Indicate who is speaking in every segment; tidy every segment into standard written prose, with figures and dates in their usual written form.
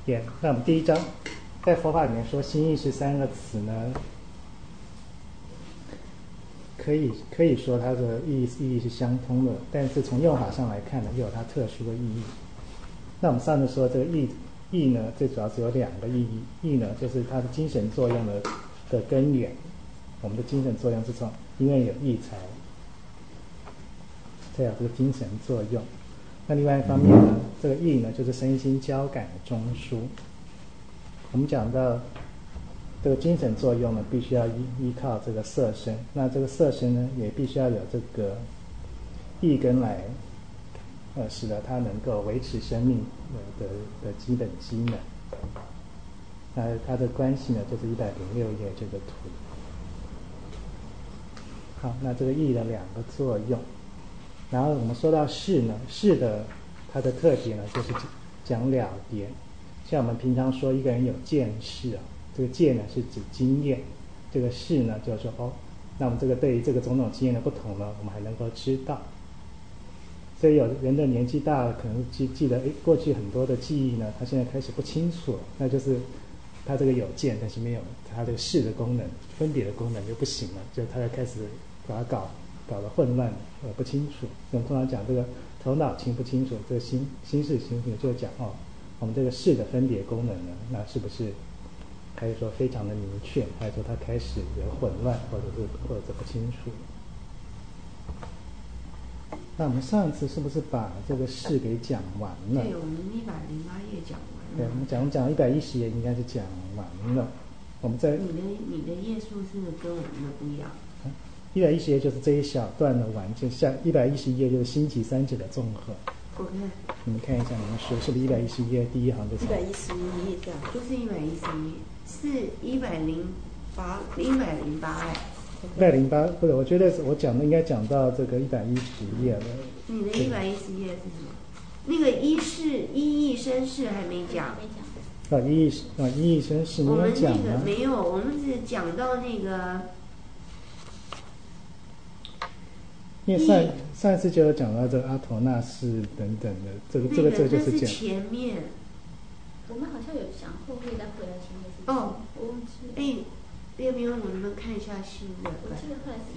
Speaker 1: 那我们第一章在佛法里面说心意识三个词呢，可以说它的意义是相通的，但是从用法上来看呢，又有它特殊的意义。那我们上次说这个意呢，最主要是有两个意义。意呢，就是它的精神作用的根源。我们的精神作用是从因为有意才有这个精神作用。那另外一方面呢，这个意呢，就是身心交感的中枢。我们讲到这个精神作用呢，必须要依靠这个色身，那这个色身呢，也必须要有这个意根来，使得它能够维持生命的基本机能。那它的关系呢，就是106页这个图。好，那这个意的两个作用，然后我们说到事呢，事的它的特点呢，就是讲了别。像我们平常说一个人有见识啊，这个见呢是指经验，这个事呢就是说那我们这个对于这个种种经验的不同呢，我们还能够知道。所以有人的年纪大了，可能记得过去很多的记忆呢，他现在开始不清楚了，那就是他这个有见，但是没有他这个事的功能，分别的功能就不行了，就他就开始把它搞得混乱不清楚。我们通常讲这个头脑清不清楚，这个心事清楚，就讲我们这个事的分别功能呢，那是不是还是说非常的明确，还是说它开始有混乱，或者不清楚？那我们上次是不是把这个事给讲完了？
Speaker 2: 对，我们108页讲完了。
Speaker 1: 对，我们讲110页应该是讲完了。我们在
Speaker 2: 你的页数是跟我们的不一样。
Speaker 1: 110页就是这一小段的完结，下111页就是星级三者的综合。
Speaker 2: 我看，
Speaker 1: 你们看一下你们书是不是111页第一行就是
Speaker 3: 111页这样？
Speaker 2: 不是111，是108。
Speaker 1: 或者我觉得我讲的应该讲到这个110页了。
Speaker 2: 你的110页是什么？那个一意生事还没讲。
Speaker 1: 一意生事没有讲吗？
Speaker 2: 我们那个没有，我们只讲到那个。
Speaker 1: 因为上一次就有讲到这个阿陀那氏等等的，这个就是讲。
Speaker 2: 前面。
Speaker 4: 我们好像有讲后面再回来前面。
Speaker 2: 我忘记了。别我们看一下新的。
Speaker 4: 我记得后来是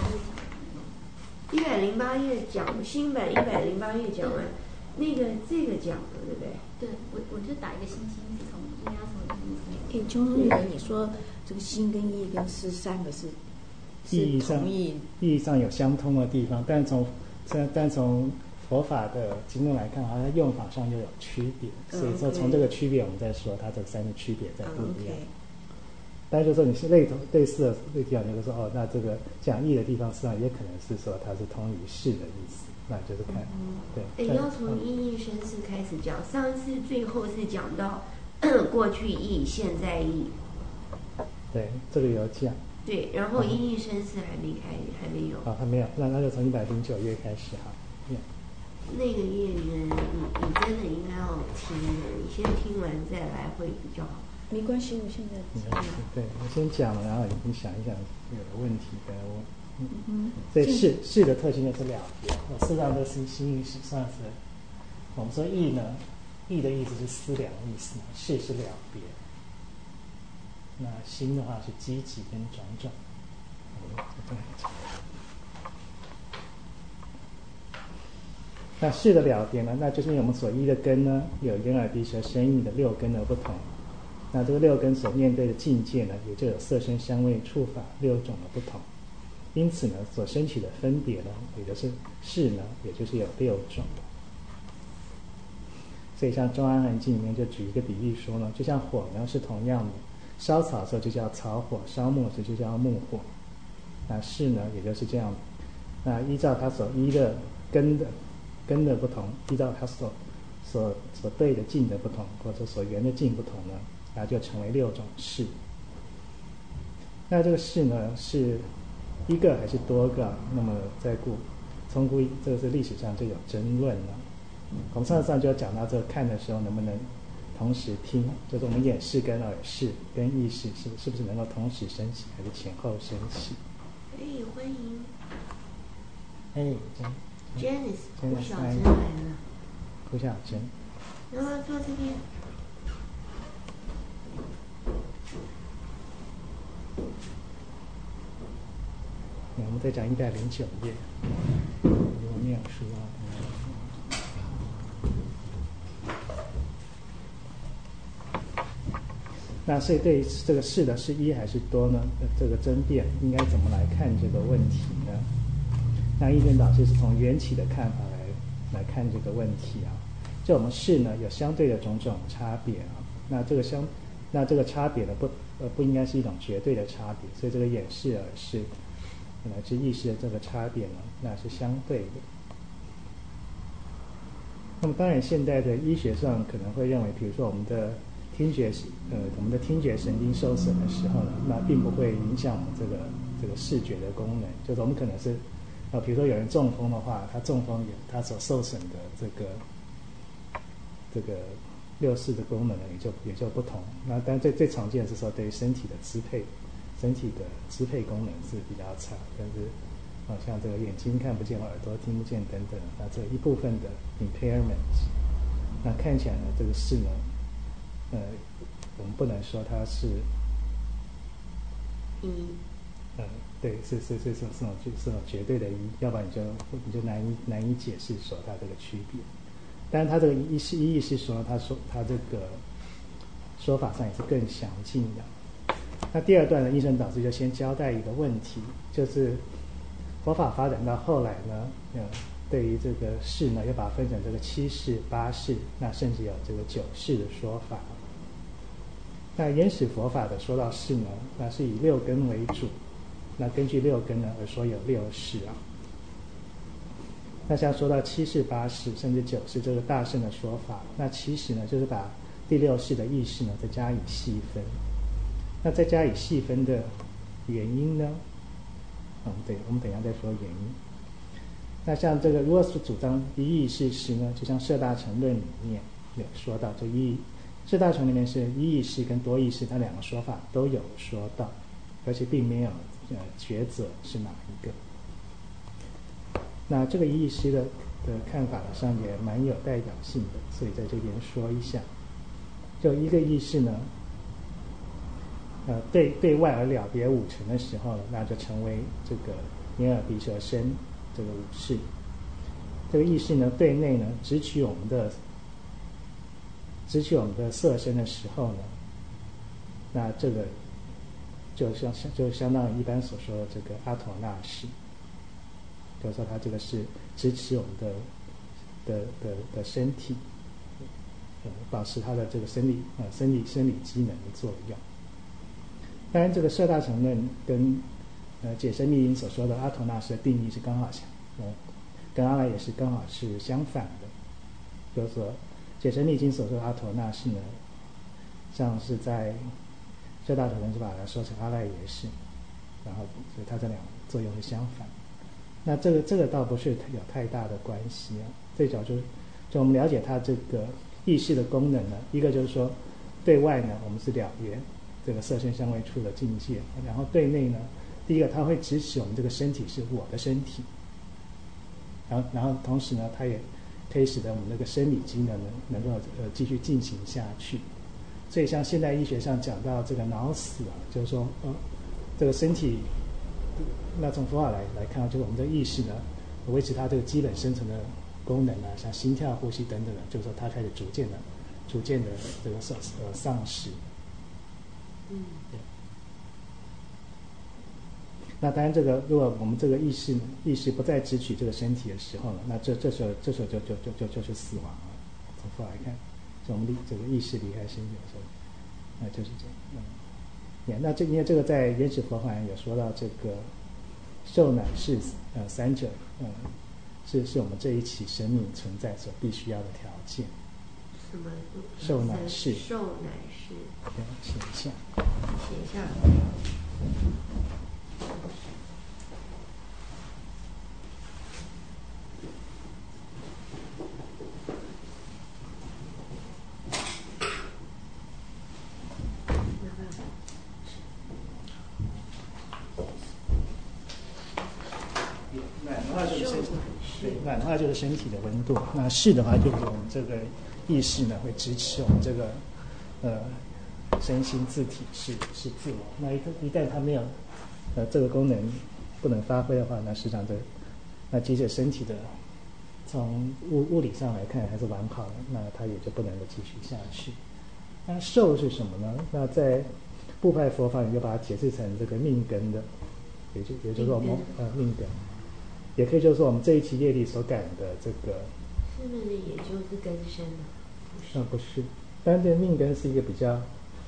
Speaker 4: 108页讲
Speaker 2: 108页讲新版108页讲完，这个讲了，对不对？
Speaker 4: 对，我就打一个星星，是从应该从
Speaker 3: 就那个你说这个心跟意跟事三个是
Speaker 1: 意义上有相通的地方，但从佛法的经论来看，好像用法上又有区别，所以说从这个区别我们再说它这三个区别在不一样。但是就说你是类似的地方，就是说那这个讲义的地方，实际上也可能是说它是通于事的意思，那就是看对。
Speaker 2: 要从意生事开始讲，上次最后是讲到过去意、现在意。对，
Speaker 1: 这个有讲。
Speaker 2: 对，然后意生事还没有。
Speaker 1: 还没有，那就从109页开始哈。
Speaker 2: 那个页你真的应该要听的，你先听完再来会比较好。
Speaker 3: 没关系，我现在
Speaker 1: 对，我先讲了，然后你想一想有的问题跟我。所以事的特性就是了别。事实上这是心意识上是，我们说意呢，意的意思是思量意思，事是了别。那心的话是积极跟种种。那事的了别呢，那就是因为我们所依的根呢，有眼耳鼻舌身意的6根的不同。那这个6根所面对的境界呢，也就有色声香味触法6种的不同。因此呢，所升起的分别呢，也就是事呢，也就是有6种。所以像《中阿含经》里面就举一个比喻说呢，就像火呢是同样的，烧草的时候就叫草火，烧木的时候就叫木火。那事呢，也就是这样的。那依照它所依的根的不同，依照它所对的境的不同，或者所缘的境不同呢，那就成为6种事。那这个事呢，是一个还是多个？那么从这个是历史上就有争论了。我们上次就讲到这个看的时候能不能同时听，就是我们眼视跟耳视跟意识是不是能够同时升起，还是前后升起？
Speaker 2: 欢迎。
Speaker 1: Janice
Speaker 2: 胡小珍来了。
Speaker 1: 胡小珍。
Speaker 2: 然后坐这边。
Speaker 1: 们再讲109页，我念书啊。那所以对于这个是的是一还是多呢？这个争辩应该怎么来看这个问题呢？那一根导师是从缘起的看法来看这个问题啊。就我们是呢有相对的种种差别啊。那这个差别呢不应该是一种绝对的差别，所以这个眼是耳是乃至意识的这个差别呢，那是相对的。那么当然现在的医学上可能会认为，比如说我们的听觉神经受损的时候呢，那并不会影响我们这个视觉的功能。就是我们可能是比如说有人中风的话，他中风他所受损的这个六识的功能呢也就不同。那当然最常见的是说对于身体的支配功能是比较差，但是像这个眼睛看不见、耳朵听不见等等，那这一部分的 impairment， 那看起来呢这个是呢我们不能说它是对，是这种绝对的一，要不然你就难以解释说它这个区别。但是它这个意是说，它这个说法上也是更详尽的。那第二段呢，医生导师就先交代一个问题，就是佛法发展到后来呢，对于这个识呢，又把它分成这个7识、8识，那甚至有这个9识的说法。那原始佛法的说到识呢，那是以6根为主，那根据6根呢而说有6识啊。那像说到7识、8识甚至9识这个大乘的说法，那其实呢就是把第6识的意识呢再加以细分。那再加以细分的原因呢，我们等一下再说原因。那像这个如果是主张一意识识呢，就像摄大乘论里面有说到，就摄大乘里面是一意识跟多意识，它两个说法都有说到，而且并没有抉择是哪一个。那这个一意识的看法上也蛮有代表性的，所以在这边说一下。就一个意识呢，对外而了别五尘的时候呢，那就成为这个眼耳鼻舌身这个五识。这个意识呢，对内呢直取我们的色身的时候呢，那这个就相当于一般所说的这个阿陀那识。就是说它这个是支持我们的身体，保持它的这个生理机能的作用。当然，这个摄大乘论跟解深密因所说的阿陀那识的定义是刚好跟阿赖也是刚好是相反的。就是说，解深密经所说的阿陀那识呢，像是在摄大乘论是把它说成阿赖耶识，然后所以它这两个作用是相反。那这个倒不是有太大的关系啊。最主要就我们了解它这个意识的功能呢，一个就是说对外呢我们是了结这个色身相位处的境界，然后对内呢，第一个它会支持我们这个身体是我的身体，然后同时呢它也可以使得我们那个生理机能能够继续进行下去。所以像现代医学上讲到这个脑死啊，就是说这个身体，那从佛法来看，就是我们的意识呢，维持它这个基本生存的功能啊，像心跳、呼吸等等的，就是说它开始逐渐的这个丧失。那当然，这个如果我们这个意识不再支取这个身体的时候呢，那这时候就是死亡了。从佛法来看，就我们这个意识离开身体的时候，那就是这样。那因为这个在原始佛法有说到这个受乃是三者，是我们这一起生命存在所必须要的条件。
Speaker 2: 什么？
Speaker 1: 受乃是。
Speaker 2: 受乃是。
Speaker 1: 对，写一下。
Speaker 2: 写一下。
Speaker 1: 暖的话就是身体的温度，那是的话就是我们这个意识呢会支持我们这个身心自体是自我。那一旦它没有这个功能不能发挥的话，那实际上那即使身体的从物理上来看还是完好的，那它也就不能够继续下去。那受是什么呢？那在部派佛法里就把它解释成这个命根的，也就是我们命根，也可以就是说我们这一期业力所感的这个，
Speaker 2: 是不是也就是根身呢？
Speaker 1: 不是，但这命根是一个比较，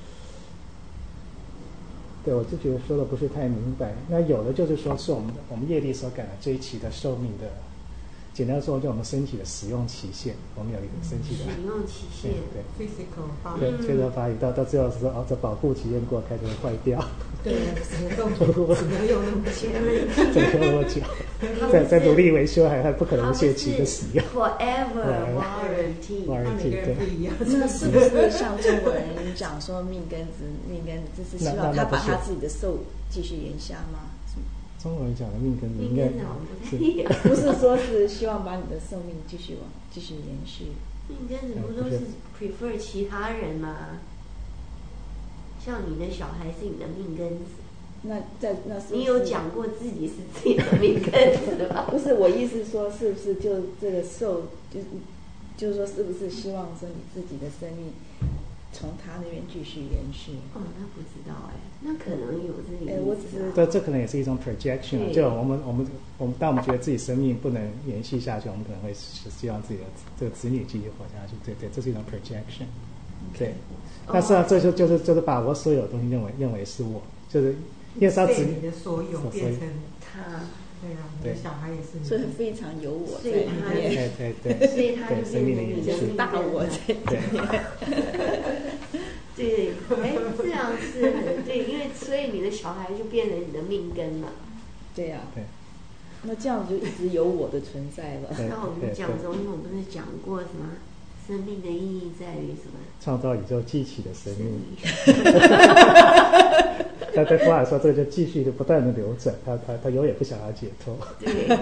Speaker 1: 对我就觉得说的不是太明白。那有的就是说是我们业力所感的这一期的寿命的。简单说，就我们身体的使用期限，我们有一个身体的
Speaker 2: 使用期限，
Speaker 1: 对
Speaker 5: physical body，
Speaker 1: 对，这个发育到最后是说这保护期限过开就会坏掉，
Speaker 5: 对，只能用那么久，
Speaker 1: 只能用那么久，在努力维修还不可能限期的使用
Speaker 2: ，forever warranty，
Speaker 5: 每个人不一样。
Speaker 3: 那是不是像中国人讲说命根子，就是希望他把他自己的寿继续延下吗？
Speaker 1: 中国人讲的命根子应该
Speaker 3: 不是说是希望把你的寿命继续延续。
Speaker 2: 命根子不都是 prefer 其他人吗？像你的小孩是你的命根子，那是你有讲过自己是自己的命根子的吗？
Speaker 3: 不是，我意思说是不是就这个寿就是说是不是希望说你自己的生命从他那边继续延续？
Speaker 2: 那不知道那可能有这个意思。
Speaker 1: 这可能也是一种 projection， 就我们当我们觉得自己生命不能延续下去，我们可能会希望自己的这个子女继续活下去。对，这是一种 projection。对，但是这就是把我所有的东西认为是我，就是因为他子女
Speaker 5: 的所有变成
Speaker 2: 他。
Speaker 5: 对啊，你的小孩也是你，
Speaker 3: 所以非常有我在里面，
Speaker 1: 对，
Speaker 2: 所以他就
Speaker 1: 生命的延续，
Speaker 3: 大我在里面。
Speaker 2: 对，这样是很对，因为所以你的小孩就变成你的命根了。
Speaker 3: 对呀，
Speaker 1: 对。
Speaker 3: 那这样就一直有我的存在了。
Speaker 2: 那我们讲总统不是讲过什么？生命的意义在于什么？
Speaker 1: 创造宇宙记起的生命。他对佛来说，这个就继续的不断的流转，他永远不想要解脱。
Speaker 2: 对。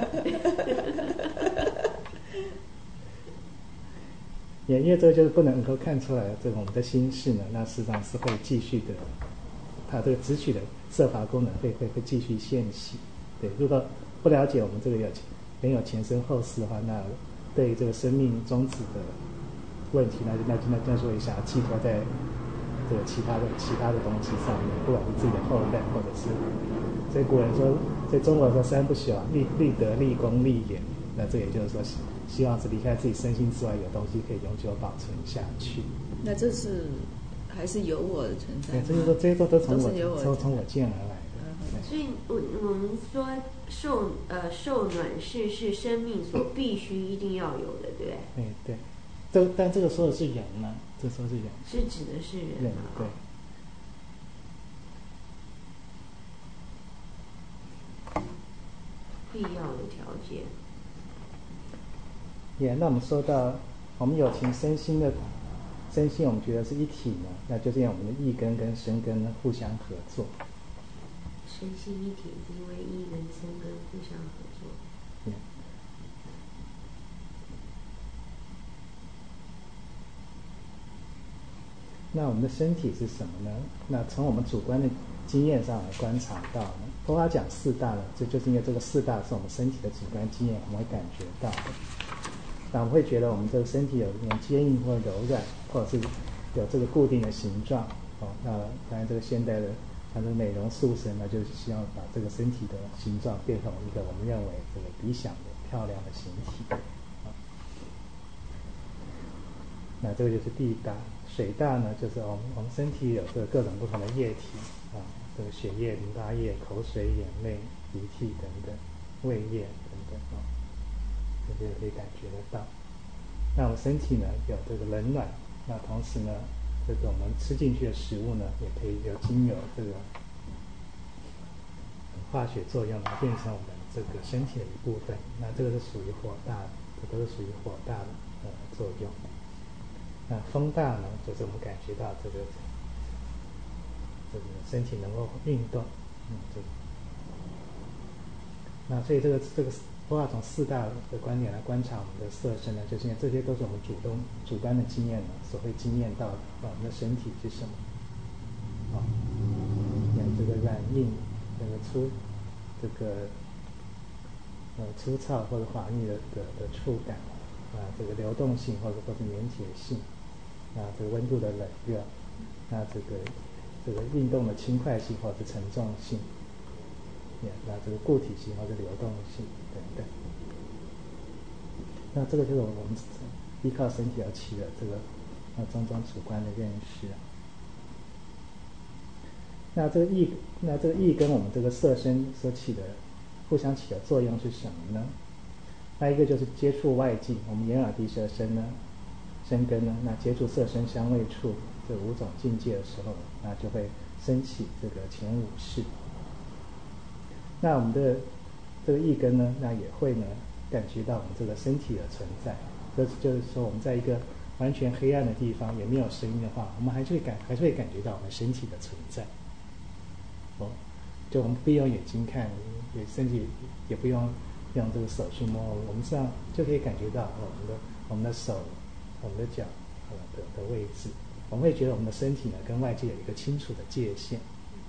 Speaker 1: 也因为这个就是不能够看出来，这个我们的心事呢，那事实上是会继续的，它这个直取的摄法功能会继续现起。对，如果不了解我们这个没有前生后世的话，那对于这个生命终止的问题，那就会想要寄托在这个其他的东西上面，不管是自己的后代，或者是，所以古人说，在中国说三不朽，立德、立功、立言。那这也就是说，希望是离开自己身心之外，有东西可以永久保存下去。
Speaker 3: 那这是还是有我的存在？
Speaker 1: 这就是说，这些都从我见而来的。
Speaker 2: 所以我们说受暖是生命所必须一定要有的，对不对？
Speaker 1: 对。但这个说的是人呢，这说的是人，
Speaker 2: 是指的是人
Speaker 1: 对。
Speaker 2: 必要的条件。
Speaker 1: 那我们说到我们有情身心，我们觉得是一体呢，那就是因为我们的意根跟身根互相合作。
Speaker 2: 身心一体是因为意跟身根互相合作。
Speaker 1: 那我们的身体是什么呢？那从我们主观的经验上来观察到呢，佛法讲四大呢，这就是因为这个四大是我们身体的主观经验我们会感觉到的。那我们会觉得我们这个身体有坚硬或柔软，或者是有这个固定的形状。那当然这个现代的它的美容塑身呢，就是希望把这个身体的形状变成一个我们认为这个理想的漂亮的形体。那这个就是地大。水大呢，就是我们身体有这个各种不同的液体这个血液、淋巴液、口水、眼泪、鼻涕等等，胃液等等这些可以感觉得到。那我们身体呢有这个冷暖，那同时呢，这个我们吃进去的食物呢，也可以经由这个化学作用来变成我们这个身体的一部分。那这个是属于火大的，这都是属于火大的作用。那风大呢，就是我们感觉到这个身体能够运动，那所以这个佛法从四大的观点来观察我们的色身呢，就是因为这些都是我们主观的经验呢所会经验到的我们的身体是什么。这个软硬，这个粗这个粗糙或者滑腻的触感这个流动性或者说是粘结性这个温度的冷热这个运动的轻快性或者是沉重性这个固体性或者流动性等等。那这个就是我们依靠身体而起的这个种种主观的认识那这个意跟我们这个色身所起的互相起的作用是什么呢？那一个就是接触外境，我们眼耳鼻舌身根呢，那接触色声香味触这五种境界的时候，那就会升起这个前五识。那我们的这个意根呢，那也会呢感觉到我们这个身体的存在。就是说我们在一个完全黑暗的地方，也没有声音的话，我们还是会感觉到我们身体的存在。就我们不用眼睛看，也甚至也不用这个手去摸，我们这样就可以感觉到我们的手、我们的脚的位置。我们会觉得我们的身体呢跟外界有一个清楚的界限。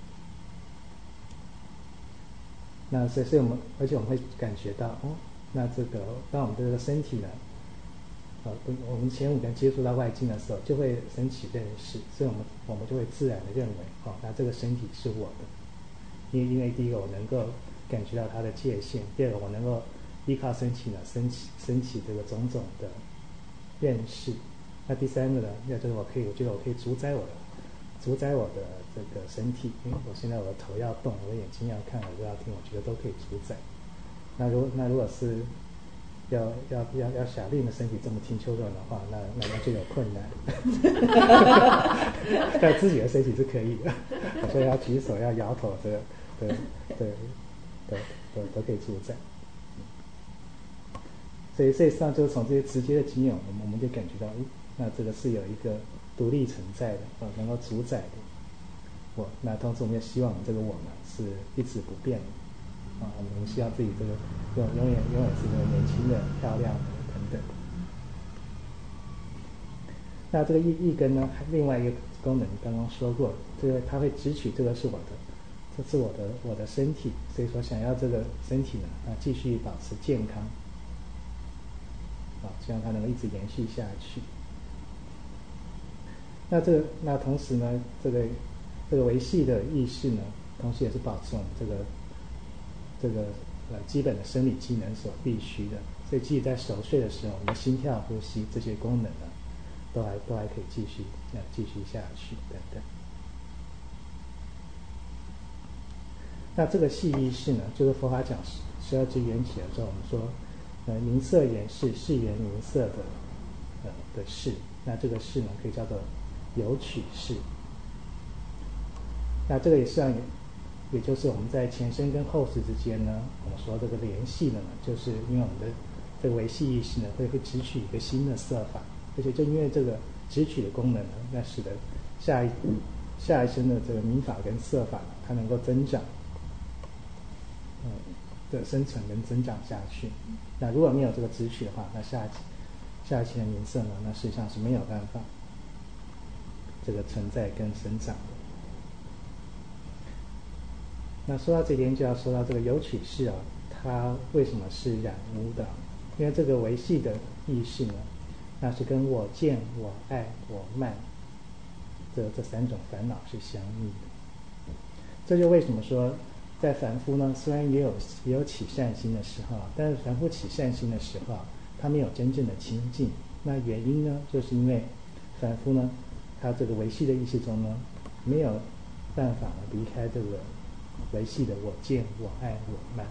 Speaker 1: 那所以而且我们会感觉到那这个当我们的这个身体呢我们前五根接触到外境的时候，就会升起认识，所以我们就会自然的认为那这个身体是我的。因为第一个我能够感觉到它的界限，第二个我能够依靠身体呢升起这个种种的认识。那第三个呢，就是我觉得我可以主宰我的这个身体。我现在我的头要动，我的眼睛要看，耳朵要听，我觉得都可以主宰。那如果是要小令的身体这么听秋软的话，那就有困难。但自己的身体是可以的，所以要举手要摇头都可以主宰。所以实际上就是从这些直接的经验，我们就感觉到那这个是有一个独立存在的能够主宰的我。那同时我们也希望这个我呢是一直不变的我们希望自己这个永远是这个年轻的、漂亮的等等。那这个意根呢，另外一个功能刚刚说过，这个它会直取这个是我的，这是我的身体，所以说想要这个身体呢继续保持健康希望它能够一直延续下去。那同时呢，这个维系的意识呢，同时也是保持我们这个基本的生理机能所必须的。所以即使在熟睡的时候，我们的心跳、呼吸这些功能呢，都还可以继续下去等等。那这个系意识呢，就是佛法讲12支缘起的时候，我们说名色缘识，是缘名色的识。那这个识呢，可以叫做有取识。那这个也就是我们在前身跟后世之间呢，我们说这个联系呢，就是因为我们的这个维系意识呢，会直取一个新的色法，而且就因为这个直取的功能呢，那使得下一生的这个名法跟色法它能够增长，的生成跟增长下去。那如果没有这个直取的话，那下一期的名色呢，那实际上是没有办法这个存在跟生长的。那说到这边，就要说到这个有取识它为什么是染污的？因为这个维系的意识呢，那是跟我见、我爱、我慢这三种烦恼是相应的。这就为什么说，在凡夫呢，虽然也有起善心的时候，但是凡夫起善心的时候，他没有真正的清净。那原因呢，就是因为凡夫呢，他这个维系的意识中呢，没有办法离开这个维系的我见、我爱、我慢。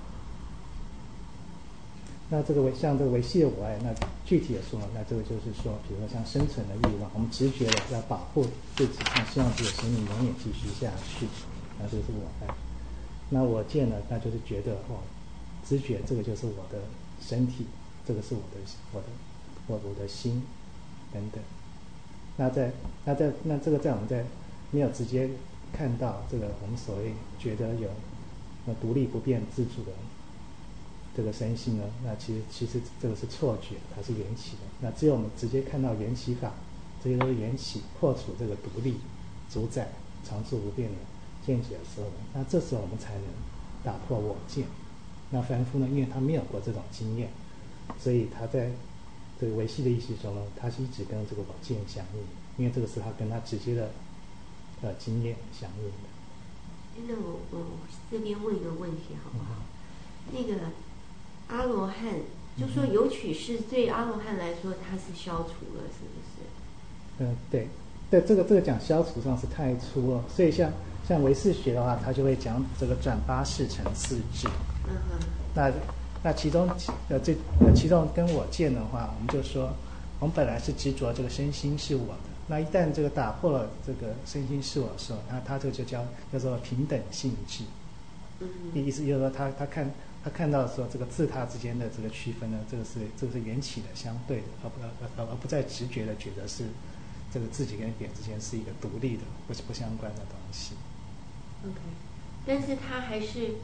Speaker 1: 那像这个维系的我爱，那具体的说，那这个就是说，比如说像生存的欲望，我们直觉的要保护自己，希望自己的生命永远继续下去，那这个是我爱。那我见呢，那就是觉得知觉这个就是我的身体，这个是我的心等等。那这个在我们在没有直接看到这个我们所谓觉得有独立不变自主的这个身心呢，那其实这个是错觉，它是缘起的。那只有我们直接看到缘起法，这些都是缘起破除这个独立主宰常住不变的见解的时候，那这时候我们才能打破我见。那凡夫呢，因为他没有过这种经验，所以他在这个维系的意识中呢，他是一直跟这个我见相应，因为这个是他跟他直接的经验相应的。
Speaker 2: 那我这边问一个问题好不好？那个阿罗汉，就说有取士对阿罗汉来说，它是消除了，是不是？
Speaker 1: 对，这个讲消除上是太粗了，所以像唯识学的话，他就会讲这个转八识成四智。那其中其中跟我见的话，我们就说，我们本来是执着这个身心是我的，那一旦这个打破了这个身心是我的时候，那他这个就叫做平等性质。意思就是说他看到说这个自他之间的这个区分呢，这个是缘起的相对的，而不再直觉的觉得是这个自己跟别人之间是一个独立的不相关的东西。
Speaker 2: OK， 但是他还是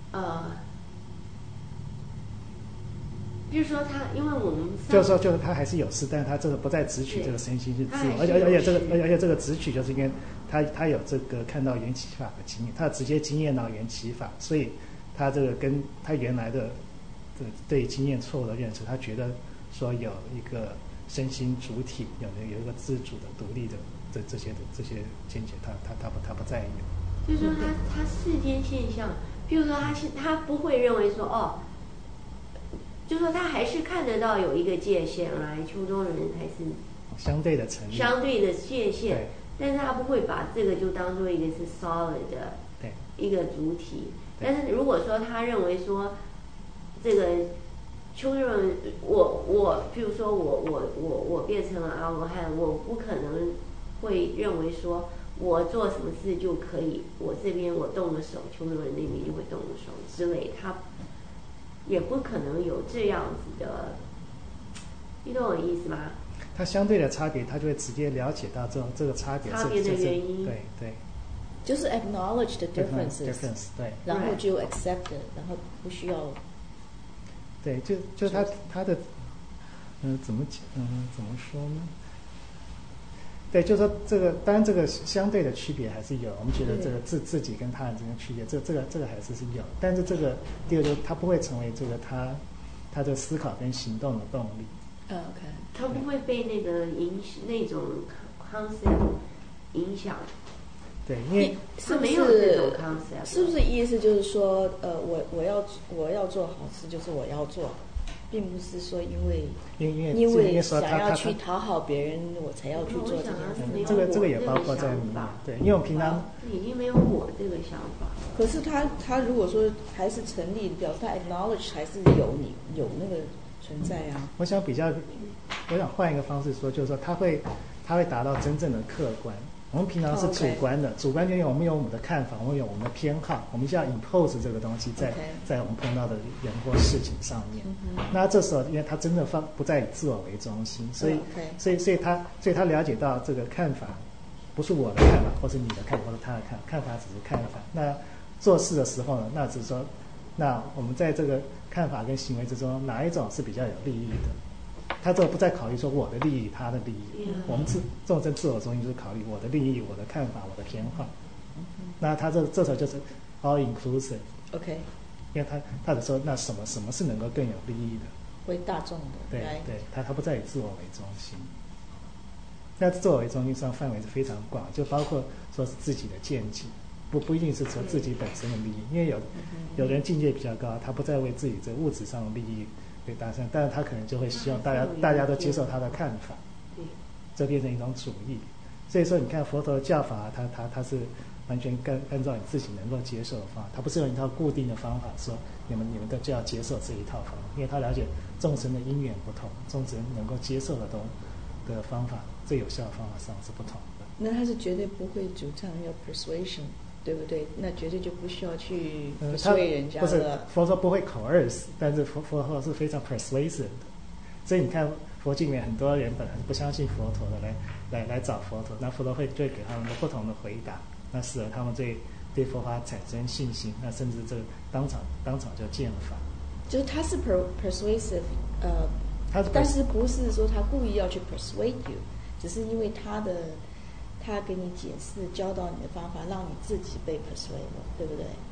Speaker 2: 就是说他，因为我们
Speaker 1: 就是他还是有事，但是他这个不再直取这个身心是自我，而且这个直取就是因为他有这个看到缘起法的经验，他直接经验到缘起法，所以他这个跟他原来的对经验错误的认识，他觉得说有一个身心主体，有一个自主的独立的这些见解，他不在意。
Speaker 2: 就是说他世间现象，譬如说他不会认为说就说他还是看得到有一个界限来，丘中人还是
Speaker 1: 相对的成立，相
Speaker 2: 对的界限，但是他不会把这个就当做一个是 solid 的一个主体。但是如果说他认为说这个丘中人，我譬如说我变成了阿罗汉，我不可能会认为说我做什么事就可以，我这边我动了手，丘中人那边就会动了手之类，他也不可能有这样子的，你懂我的意思吗？
Speaker 1: 它相对的差别，他就会直接了解到这个差别
Speaker 2: 的原因。
Speaker 1: 对，
Speaker 3: 就是 acknowledge the differences，
Speaker 1: 对，
Speaker 3: 然后就 accept it， 然后不需要。
Speaker 1: 对，就他的怎么说呢？对，就是说这个，当然这个相对的区别还是有。我们觉得这个自己跟他人之间的区别，这个还是有。但是这个第二就是他不会成为这个他的思考跟行动的动力。
Speaker 3: OK，
Speaker 2: 他不会被那种 concept 影响。
Speaker 1: 对，因为
Speaker 2: 是没有这种 concept，
Speaker 3: 是不是意思就是说，我要做好事，就是我要做。并不是说因为想要去讨好别人，我才要去做这件
Speaker 1: 事。这个也包括在里面。对，因为我平常
Speaker 2: 已经没有我这个想法。
Speaker 3: 可是他如果说还是成立，表示他 acknowledge 还是有那个存在啊。
Speaker 1: 我想换一个方式说，就是说他会达到真正的客观。我们平常是主观的，主观就因为我们有我们的看法，我们有我们的偏好，我们就要 impose 这个东西在我们碰到的人或事情上面。那这时候，因为他真的不再以自我为中心，所以他了解到这个看法不是我的看法，或是你的看法，或是他的看法，只是看法。那做事的时候呢，那只是说，那我们在这个看法跟行为之中，哪一种是比较有利益的？他这个不再考虑说我的利益，他的利益。我们这种自我中心就是考虑我的利益、我的看法、我的偏好。那他这时候就是 all inclusive。OK。因为他的说，那什么是能够更有利益的？
Speaker 3: 为大众的。
Speaker 1: 对，他不再以自我为中心。那自我为中心上范围是非常广，就包括说是自己的见解，不一定是说自己本身的利益。因为有人境界比较高，他不再为自己这物质上的利益被达成，但是他可能就会希望大家都接受他的看法，这变成一种主义。所以说，你看佛陀的教法，他是完全按照你自己能够接受的方法，他不是用一套固定的方法说你们都就要接受这一套方法，因为他了解众生的因缘不同，众生能够接受的方法，最有效的方法上是不同的。
Speaker 3: 那他是绝对不会主张要 persuasion， 对不对？那绝对就不需要去 persuade 人家了。
Speaker 1: 不是，佛说不会 coerce， 但是佛陀是非常 persuasive 的。所以你看佛经里面很多人本来不相信佛陀的来找佛陀，那佛陀就会给他们不同的回答，那使得他们对佛法产生信心，那甚至这个当场就见法。
Speaker 3: 就是他是 persuasive， 但是不是说他故意要去 persuade you， 只是因为他给你解释教导你的方法，让你自己被 persuade 了，对不对？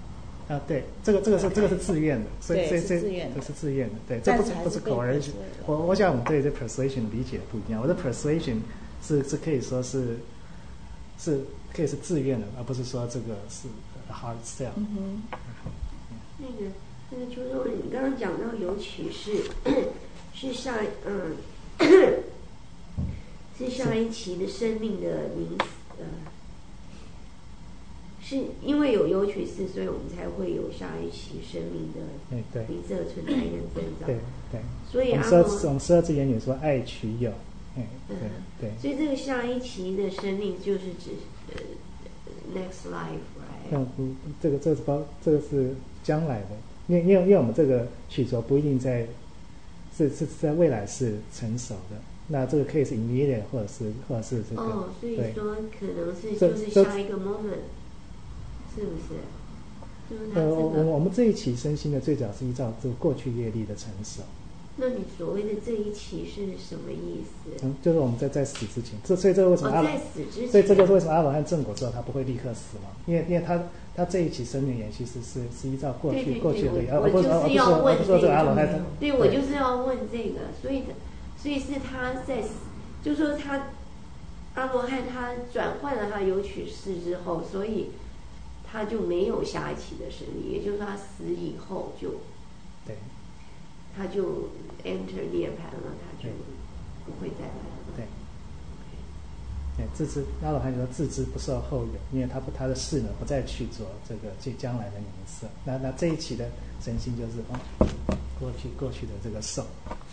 Speaker 1: 啊，对，这个是自愿的，所以这是自愿的，对，这不是口而。我想我们对这 persuasion 理解不一样，我的 persuasion 是可以说是可以是自愿的，而不是说这个是 hard sell。
Speaker 2: 那个就是说你刚刚讲到有启示，是下一期的生命的名是因为有取示，所以我们才会有下一期生命的名字的存在跟增长。
Speaker 1: 对。
Speaker 2: 所以
Speaker 1: 我们12字言语说爱取有，对。
Speaker 2: 所以这个下一期的生命就是指next life，right？
Speaker 1: 这个是将来的，因为我们这个取着不一定是在未来是成熟的。那这个可以是 immediate 或者是这个。
Speaker 2: 所以说可能是就是下一个 moment， 是不是？
Speaker 1: 我们这一期身心的最早是依照这个过去业力的成熟。
Speaker 2: 那你所谓的这一期是什么意思？
Speaker 1: 就是我们在死之前，所以这个为什么
Speaker 2: 在死之前？
Speaker 1: 所以这就是为什么阿罗汉正果之后他不会立刻死亡，因为他这一期生命演其实是依照过去的，
Speaker 2: 我就是要问
Speaker 1: 这个阿罗汉。
Speaker 2: 对，我就是要问这个，所以是他在死，就是说他阿罗汉他转换了他有取示之后，所以他就没有下一期的生命，也就是说他死以后就
Speaker 1: 对，
Speaker 2: 他就 enter 涅槃了，他就不会再来。
Speaker 1: 对，自知阿罗汉就说自知不受后有，因为他的事呢不再去做这个将来的名色。那这一期的神性就是过去的这个受。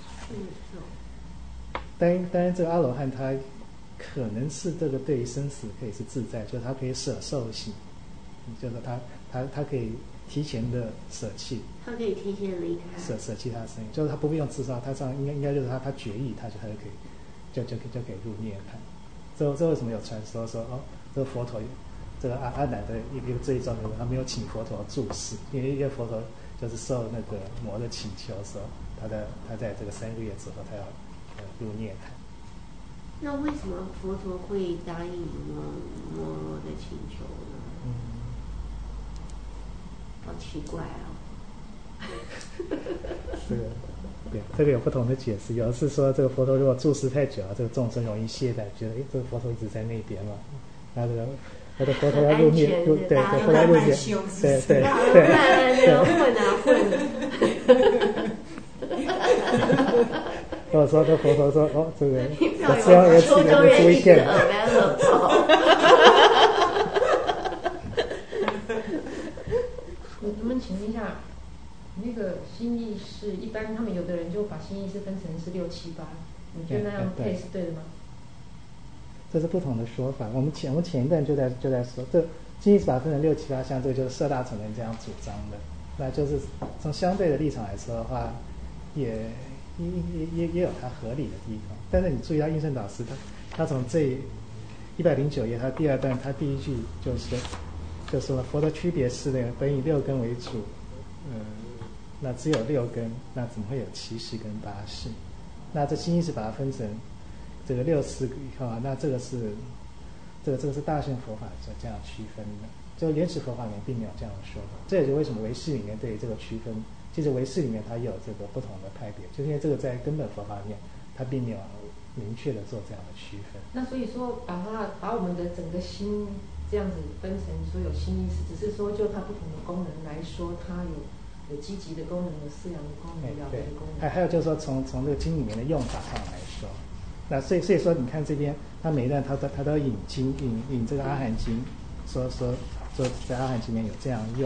Speaker 1: 当然这个阿罗汉他可能是这个对于生死可以是自在，就是他可以舍受刑，就是他可以提前的舍弃，
Speaker 2: 他可以提前离开，
Speaker 1: 舍弃他的生命，就是他不必用自杀，他这样应该就是他决意，他就可以就可以入涅槃。这为什么有传说这个佛陀这个阿难的一个罪状，他没有请佛陀注释，因为佛陀就是受那个魔的请求说他在这个3个月之后他要入涅槃。
Speaker 2: 那为什么佛陀会答应魔的请求呢？好奇怪
Speaker 1: 这个有不同的解释，有的是说这个佛陀如果注视太久了，这个众生容易懈怠，觉得这个佛陀一直在那边嘛，那这个佛陀要入涅，对，佛陀要入涅，或者说这佛陀说这个我吃完吃一片。
Speaker 6: 我们请问一下，那个心意识一般他们有的人就把心意识分成是6、7、8，你觉得那样配是对的吗？
Speaker 1: 这是不同的说法。我们前一段就在说，这心意识把它分成6、7、8项，这个就是摄大乘人这样主张的。那就是从相对的立场来说的话，也有它合理的地方。但是你注意到印圣导师他从这109页他第2段他第1句就说了佛的区别是呢，本以6根为主，那只有6根，那怎么会有70跟80？那这心意识把它分成这个64以后啊，那这个是大乘佛法就这样区分的，就原始佛法里面并没有这样的说法。这也就为什么唯识里面对于这个区分，其实唯识里面它有这个不同的派别，就是因为这个在根本佛法里面它并没有明确的做这样的区分。
Speaker 6: 那所以说把我们的整个心这样子分成所有心意识，只是说就它不同的功能来说，它有积极的功能，有饲养的功能，有疗愈的功能。
Speaker 1: 还有就是说从这个经里面的用法上来说，那所以说你看这边他每一段他都引经引这个阿含经，说在阿含经里面有这样用。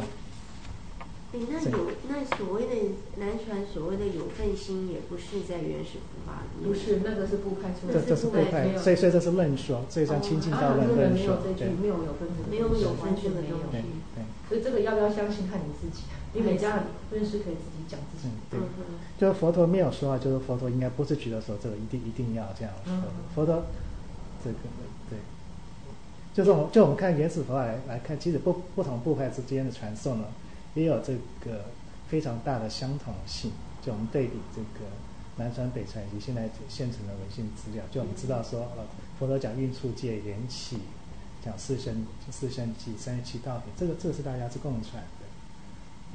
Speaker 2: 那所谓的南传所谓的有份心，也不是在原始佛法里面，
Speaker 6: 不是那个是部派出来的，
Speaker 1: 这是部派，所以这是论说，这一算亲近道论论说，
Speaker 6: 对，没有分子，
Speaker 2: 没有完全的东西。
Speaker 6: 所以这个要不要相信看你自己，你每家论师可以自己讲自己。
Speaker 1: 对，就是佛陀没有说啊，就是佛陀应该不是觉得说这个一定要这样说的。佛陀这个对，就是我们看原始佛法来看，其实不同部派之间的传授呢，也有这个非常大的相同性。就我们对比这个南传北传以及现在现成的文献资料，就我们知道说佛陀讲运处界缘起，讲四圣谛、37道品，这个是大家是共传的。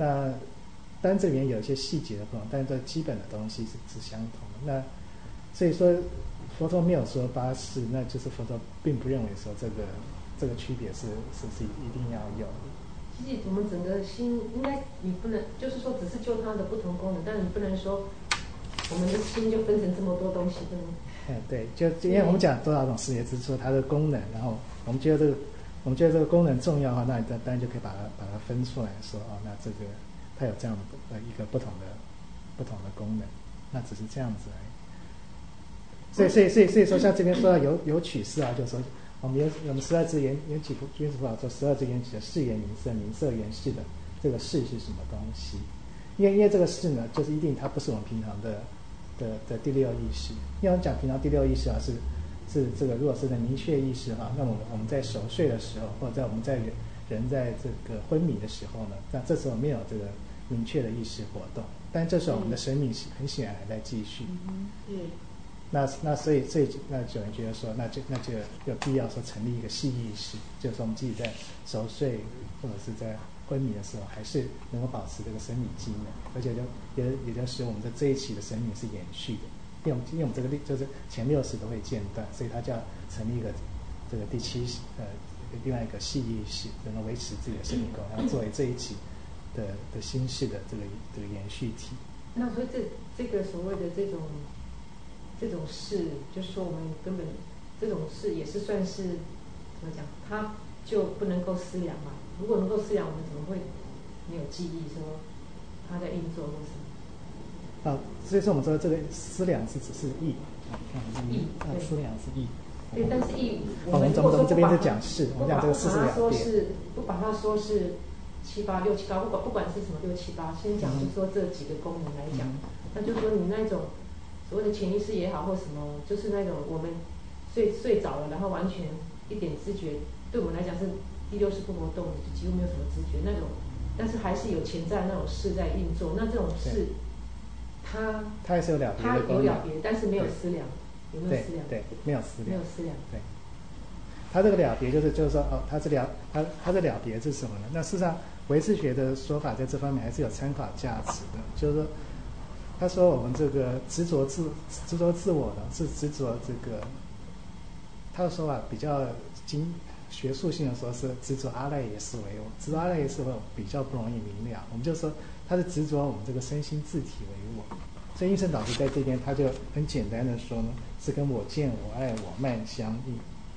Speaker 1: 那当然这里面有一些细节的不同，但是这基本的东西是相同的。那所以说佛陀没有说八识，那就是佛陀并不认为说这个区别是一定要有的。
Speaker 6: 其实我们整个心应该你不能就是说只是就它的不同功能，但是你不能说我们的心就分成这么多东西，不能。
Speaker 1: 对，就因为我们讲多少种识，也只是说它的功能，然后我们觉得这个功能重要的话，那当然就可以把它分出来说那这个它有这样的一个不同的功能，那只是这样子而已。所以说像这边说到有取识啊，就是说我们12支缘起君子法说12支缘起的识缘名色，名色缘识的这个识是什么东西？因为这个识呢，就是一定它不是我们平常的第六意识。因为我们讲平常第六意识啊，是这个如果是在明确意识那么我们在熟睡的时候，或者我们在人在这个昏迷的时候呢，那这时候没有这个明确的意识活动，但这时候我们的生命很显然还在继续。那所以那有人觉得说，那就有必要说成立一个系意识，就是说我们自己在熟睡或者是在昏迷的时候，还是能够保持这个生理机能，而且也就使我们的这一期的生命是延续的。因为我们这个就是前60都会间断，所以它就要成立一个这个第70另外一个系意识，能够维持自己的生命功能，作为这一期的心事的这个延续体。
Speaker 6: 那所以这个所谓的这种事，就是说我们根本这种事也是算是怎么讲，它就不能够思量嘛。如果能够思量，我们怎么会没有记忆说它在运作或什么？
Speaker 1: 所以说我们说这个思量是只是意，思量是意。
Speaker 6: 对，但是意
Speaker 1: 我们这边是讲事，我们讲这个事是两边。
Speaker 6: 不把它说是7、8、6、7、8，不管是什么6、7、8，先讲就是说这几个功能来讲，那就是说你那种所谓的潜意识也好或什么，就是那种我们睡着了，然后完全一点知觉，对我们来讲是第六识不活动，就几乎没有什么知觉那种，但是还是有潜在那种事在运作。那这种事，它
Speaker 1: 还是有了别的功能，
Speaker 6: 它有了别，但是没有思量，有没有思量？
Speaker 1: 对，没有思量，
Speaker 6: 没有思量。
Speaker 1: 对，它这个了别就是说它的了别是什么呢？那事实上唯识学的说法在这方面还是有参考价值的，就是说。他说我们这个执着自我呢，是执着这个，他的说法比较学术性的说是执着阿赖耶识为我，执着阿赖耶识为我比较不容易明了。我们就说他是执着我们这个身心自体为我，所以应成导师在这边他就很简单的说呢，是跟我见我爱我慢相应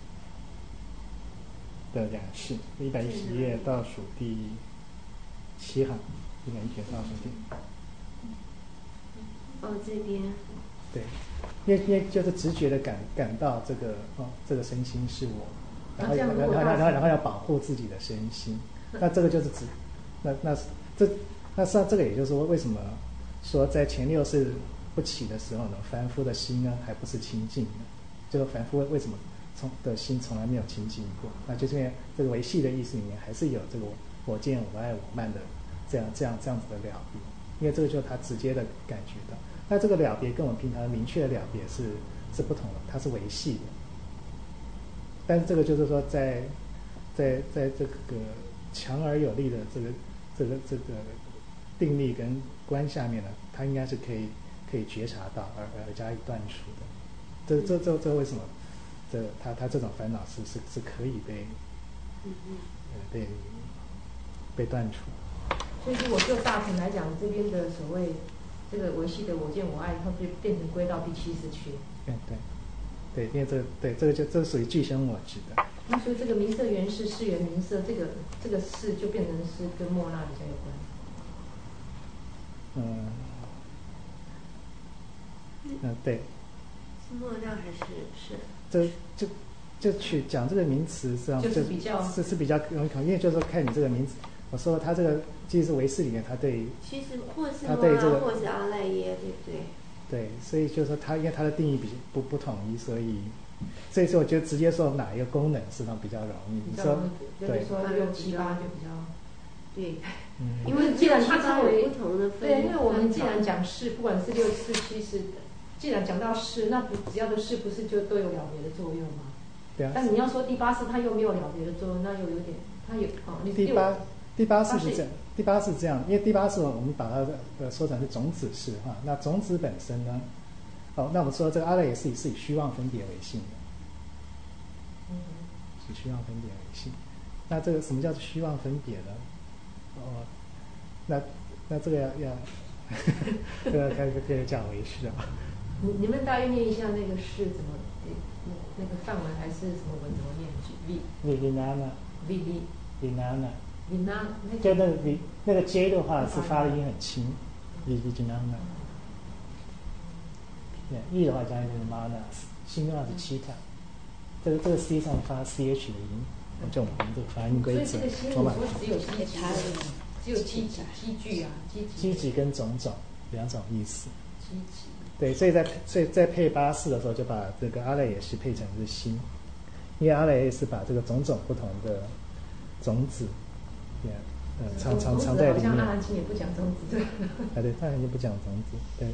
Speaker 1: 的两事。110页倒数第7行，110页倒数第。
Speaker 2: 这边
Speaker 1: 对，因为就是直觉的感到这个身心是我，然后要保护自己的身心，那这个就是那实际上这个也就是说，为什么说在前6识不起的时候呢，凡夫的心呢还不是清净的？这个凡夫为什么心从来没有清净过？那就是因为这个唯系的意识里面还是有这个我见我爱我慢的这样子的了别，因为这个就是他直接的感觉到。那这个了别跟我们平常明确的了别是不同的，它是唯系的。但是这个就是说在这个强而有力的这个定力跟观下面呢，它应该是可以觉察到而加以断除的。这为什么？他这种烦恼是可以被断除。
Speaker 6: 所以如果就大乘来讲，这边的所谓这个维系的我见我爱，它就变成归到第70区。
Speaker 1: 对，因为这个这属于具身我执的。
Speaker 6: 那所以这个名色缘识，识缘名色，这个识就变成是跟末那比较有关。
Speaker 1: 对。
Speaker 2: 是末那还是？
Speaker 1: 就去讲这个名词，实际上
Speaker 6: 就是比较
Speaker 1: 是比较容易考，因为就是说看你这个名词。我说他这个其实是唯识里面，他对
Speaker 2: 其实或是
Speaker 1: 他对这个
Speaker 2: 或是阿赖耶，对不对？
Speaker 1: 对，所以就是说他因为他的定义不统一，所以我觉得直接说哪一个功能实际上比较容易。你说对，
Speaker 6: 说6、7、8就比较
Speaker 2: 对，
Speaker 6: 因为既然它称为
Speaker 2: 不同的分，
Speaker 6: 对，因为我们既然讲识，不管是6、4、7识，既然讲到识，那只要的识不是就都有了别的作用吗？
Speaker 1: 对啊。
Speaker 6: 但你要说第8识它又没有了别的作用，那又有点它有
Speaker 1: 第八式是这样，第八式这样，因为第八式我们把它说成是种子式哈。那种子本身呢，那我们说这个阿赖耶识是以虚妄分别为性的，以虚妄分别为性。那这个什么叫做虚妄分别呢？那这个要这个开始讲为是啊。
Speaker 6: 你们大约念一下那个是怎么那个梵文还是什么文怎么念？Vinana。就那个 J 的话是发的音很轻，Vinana。E 的话加一个 manas， 心的话是七塔。这个 C 上发 CH 的音，就我们这个发音规则。所以这个心我说只有积聚啊，积聚跟种两种意思。积聚。对，所以在配八式的时候，就把这个阿赖耶识配成是心，因为阿赖耶识把这个种种不同的种子，藏在里面。好像阿含经也不讲种子，对。对，阿含经不讲种子，对。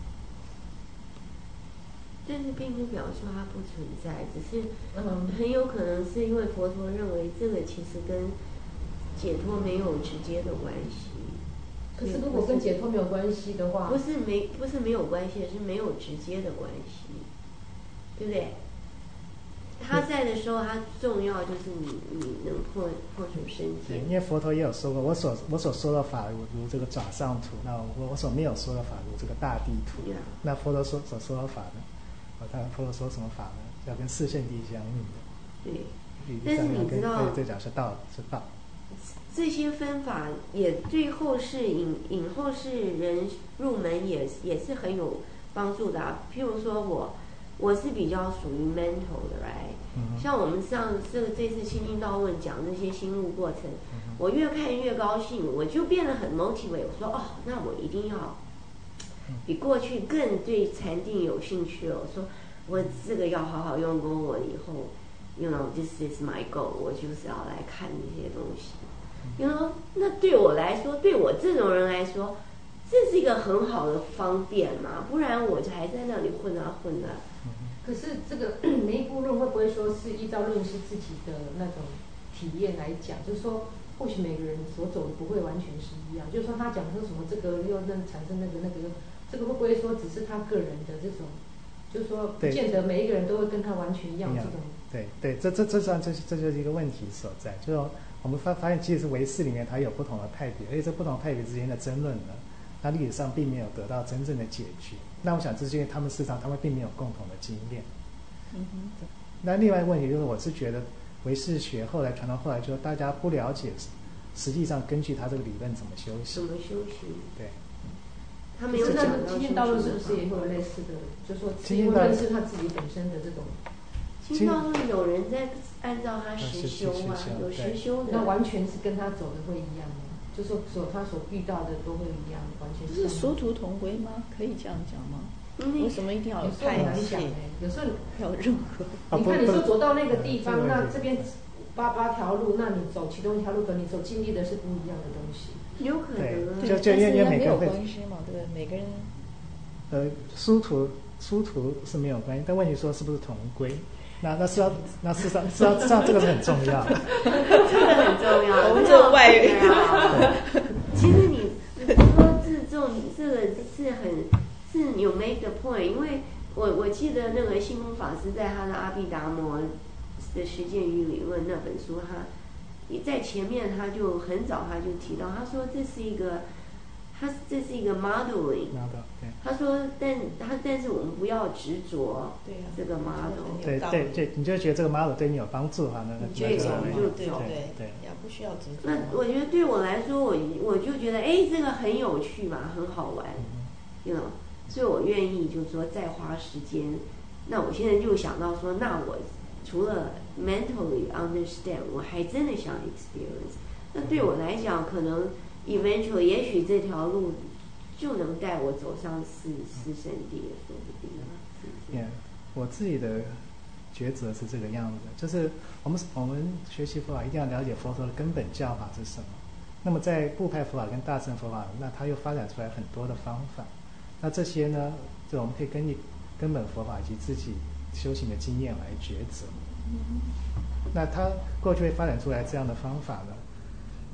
Speaker 2: 但是并不表示它不存在，只是很有可能是因为佛陀认为这个其实跟解脱没有直接的关系。
Speaker 6: 可是如果跟解脱没有关系的话，
Speaker 2: 不是没有关系，是没有直接的关系，对不对？他在的时候，他重要就是你能破除身体。
Speaker 1: 因为佛陀也有说过，我所说的法如这个爪上土，那我所没有说的法如这个大地土。那佛陀所说的法呢？佛陀说什么法呢？要跟四圣谛相应的。
Speaker 2: 对。但是你知道，
Speaker 1: 对讲是道。
Speaker 2: 这些分法也对后世引后世人入门也是很有帮助的啊。譬如说我是比较属于 mental 的 right，像我们上这次心经道问讲这些心悟过程，我越看越高兴，我就变得很 motivate。我说那我一定要比过去更对禅定有兴趣了。我说我这个要好好用功，我以后 you know this is my goal， 我就是要来看这些东西。那对我来说，对我这种人来说，这是一个很好的方便嘛，不然我就还在那里混啊。
Speaker 6: 可是这个每一部论会不会说是依照论师自己的那种体验来讲？就是说，或许每个人所走的不会完全是一样。就是说，他讲说什么这个又产生那个，这个会不会说只是他个人的这种？就是说，不见得每一个人都会跟他完全一样这种。
Speaker 1: 对，这就是一个问题所在，就是说我们发现，即使是唯识里面，它有不同的派别，而且这不同派别之间的争论呢，那历史上并没有得到真正的解决。那我想，这是因为他们事实上他们并没有共同的经验。那另外一个问题就是，我是觉得唯识学后来传到后来，就是大家不了解，实际上根据他这个理论怎么修行。对。
Speaker 6: 他们有讲到清净道论是不是也会有类似的？就是说，因为认识他自己本身的这种。
Speaker 2: 清净道论有人在按照他实修啊，有实修的。
Speaker 6: 那完全是跟他走的会一样吗？就是说他所遇到的都会一样，完全
Speaker 3: 是殊途同归吗？可以这样讲吗？为什么一定要有派系？
Speaker 6: 有时候
Speaker 3: 要有任何。
Speaker 6: 你看，你说走到那个地方，那这边八条路，那你走其中一条路，跟你走经历的是不一样的东西。
Speaker 2: 有可能，
Speaker 3: 但是没有关系嘛，对不对？每个人。
Speaker 1: 殊途是没有关系，但问题说是不是同归？那事实上这个是很重要，
Speaker 2: 这个很重要。
Speaker 3: 我们这外人
Speaker 2: 其实你说自重，这个是有 make the point， 因为我记得那个信空法师在他的阿毗达摩的实践与理论那本书，他在前面他就很早他就提到，他说这是一个 modeling， 他说但是我们不要执着这个 model，
Speaker 1: 对，你就觉得这个 model 对你有帮助的话，那
Speaker 2: 对，
Speaker 3: 也不需要执着。
Speaker 2: 那我觉得对我来说，我就觉得这个很有趣嘛，很好玩，you know， 所以我愿意就是说再花时间。那我现在就想到说，那我除了 mentally understand， 我还真的想 experience。那对我来讲，可能 eventually 也许这条路就能带我走上四圣谛，也说不定啊。
Speaker 1: 我自己的抉择是这个样子，就是我们学习佛法一定要了解佛陀的根本教法是什么。那么在部派佛法跟大乘佛法，那它又发展出来很多的方法。那这些呢，就我们可以根据根本佛法以及自己修行的经验来抉择。那它过去会发展出来这样的方法呢，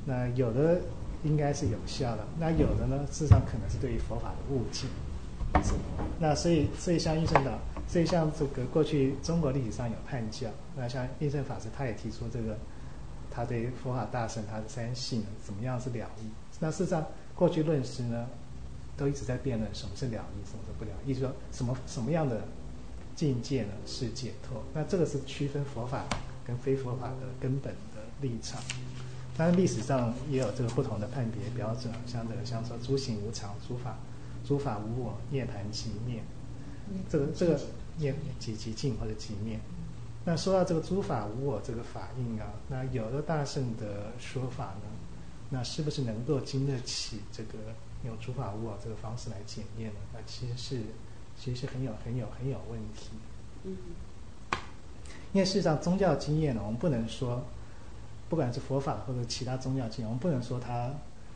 Speaker 1: 那有的应该是有效的，那有的呢，事实上可能是对于佛法的误解。那所以像印圣导，所以像这个过去中国历史上有叛教，那像印圣法师他也提出这个，他对佛法大乘他的三性怎么样是了义。那事实上过去论师呢，都一直在辩论什么是了义，什么是不了义，意思说什么样的境界呢是解脱。那这个是区分佛法跟非佛法的根本的立场。当然历史上也有这个不同的判别标准，像说诸行无常，诸法无我，涅槃即灭，这个涅即净或者即灭。那说到这个诸法无我这个法印啊，那有的大圣的说法呢，那是不是能够经得起这个用诸法无我这个方式来检验呢？那其实是很有问题。因为事实上宗教经验呢，我们不能说，不管是佛法或者其他宗教经验，我们不能说他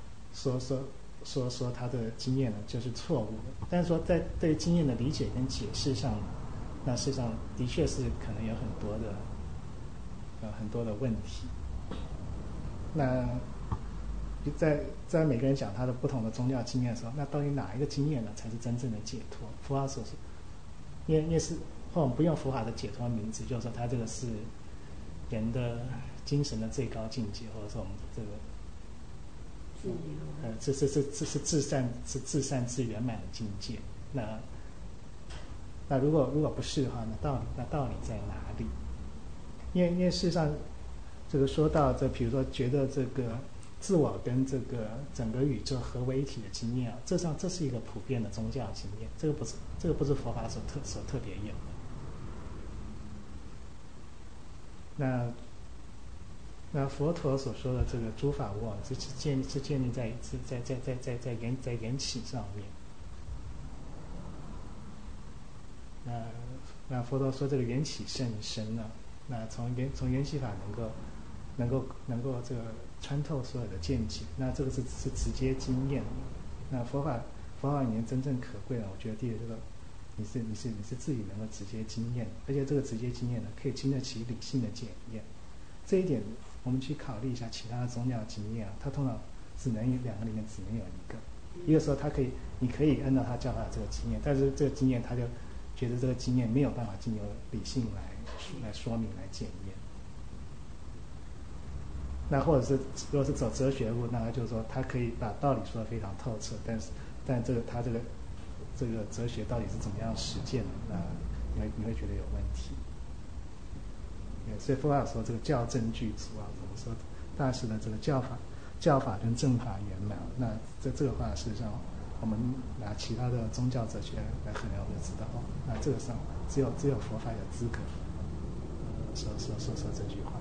Speaker 1: 说他的经验呢就是错误的，但是说在对经验的理解跟解释上呢，那事实上的确是可能有很多的问题。那在每个人讲他的不同的宗教经验的时候，那到底哪一个经验呢才是真正的解脱？佛法所说，因为是或我们不用佛法的解脱名字，就是说他这个是人的精神的最高境界，或者说我们这个。这是至善至圆满的境界。那如果不是的话，那道理在哪里？因为事实上，这个说到这，比如说觉得这个自我跟这个整个宇宙合为一体的经验啊，这是一个普遍的宗教经验，这个不是佛法所特别有的。那佛陀所说的这个诸法无我，是建立在缘起上面。那佛陀说这个缘起甚深呢，那从缘起法能够这个穿透所有的见解，那这个是直接经验。那佛法里面真正可贵的，我觉得第一个这个你是自己能够直接经验，而且这个直接经验呢，可以经得起理性的检验。这一点我们去考虑一下其他的宗教经验啊，它通常两个里面只能有一个。一个时候你可以按照他教他的这个经验，但是这个经验他就觉得这个经验没有办法经由理性来说明来检验。那或者是如果是走哲学路，那就是说他可以把道理说得非常透彻，但他这个哲学到底是怎么样实践的，那你会觉得有问题。所以佛法说这个教正具足啊，怎么说大师的这个教法跟正法圆满，那这个话事实上我们拿其他的宗教哲学来衡量就知道，那这个上只有佛法有资格说这句话。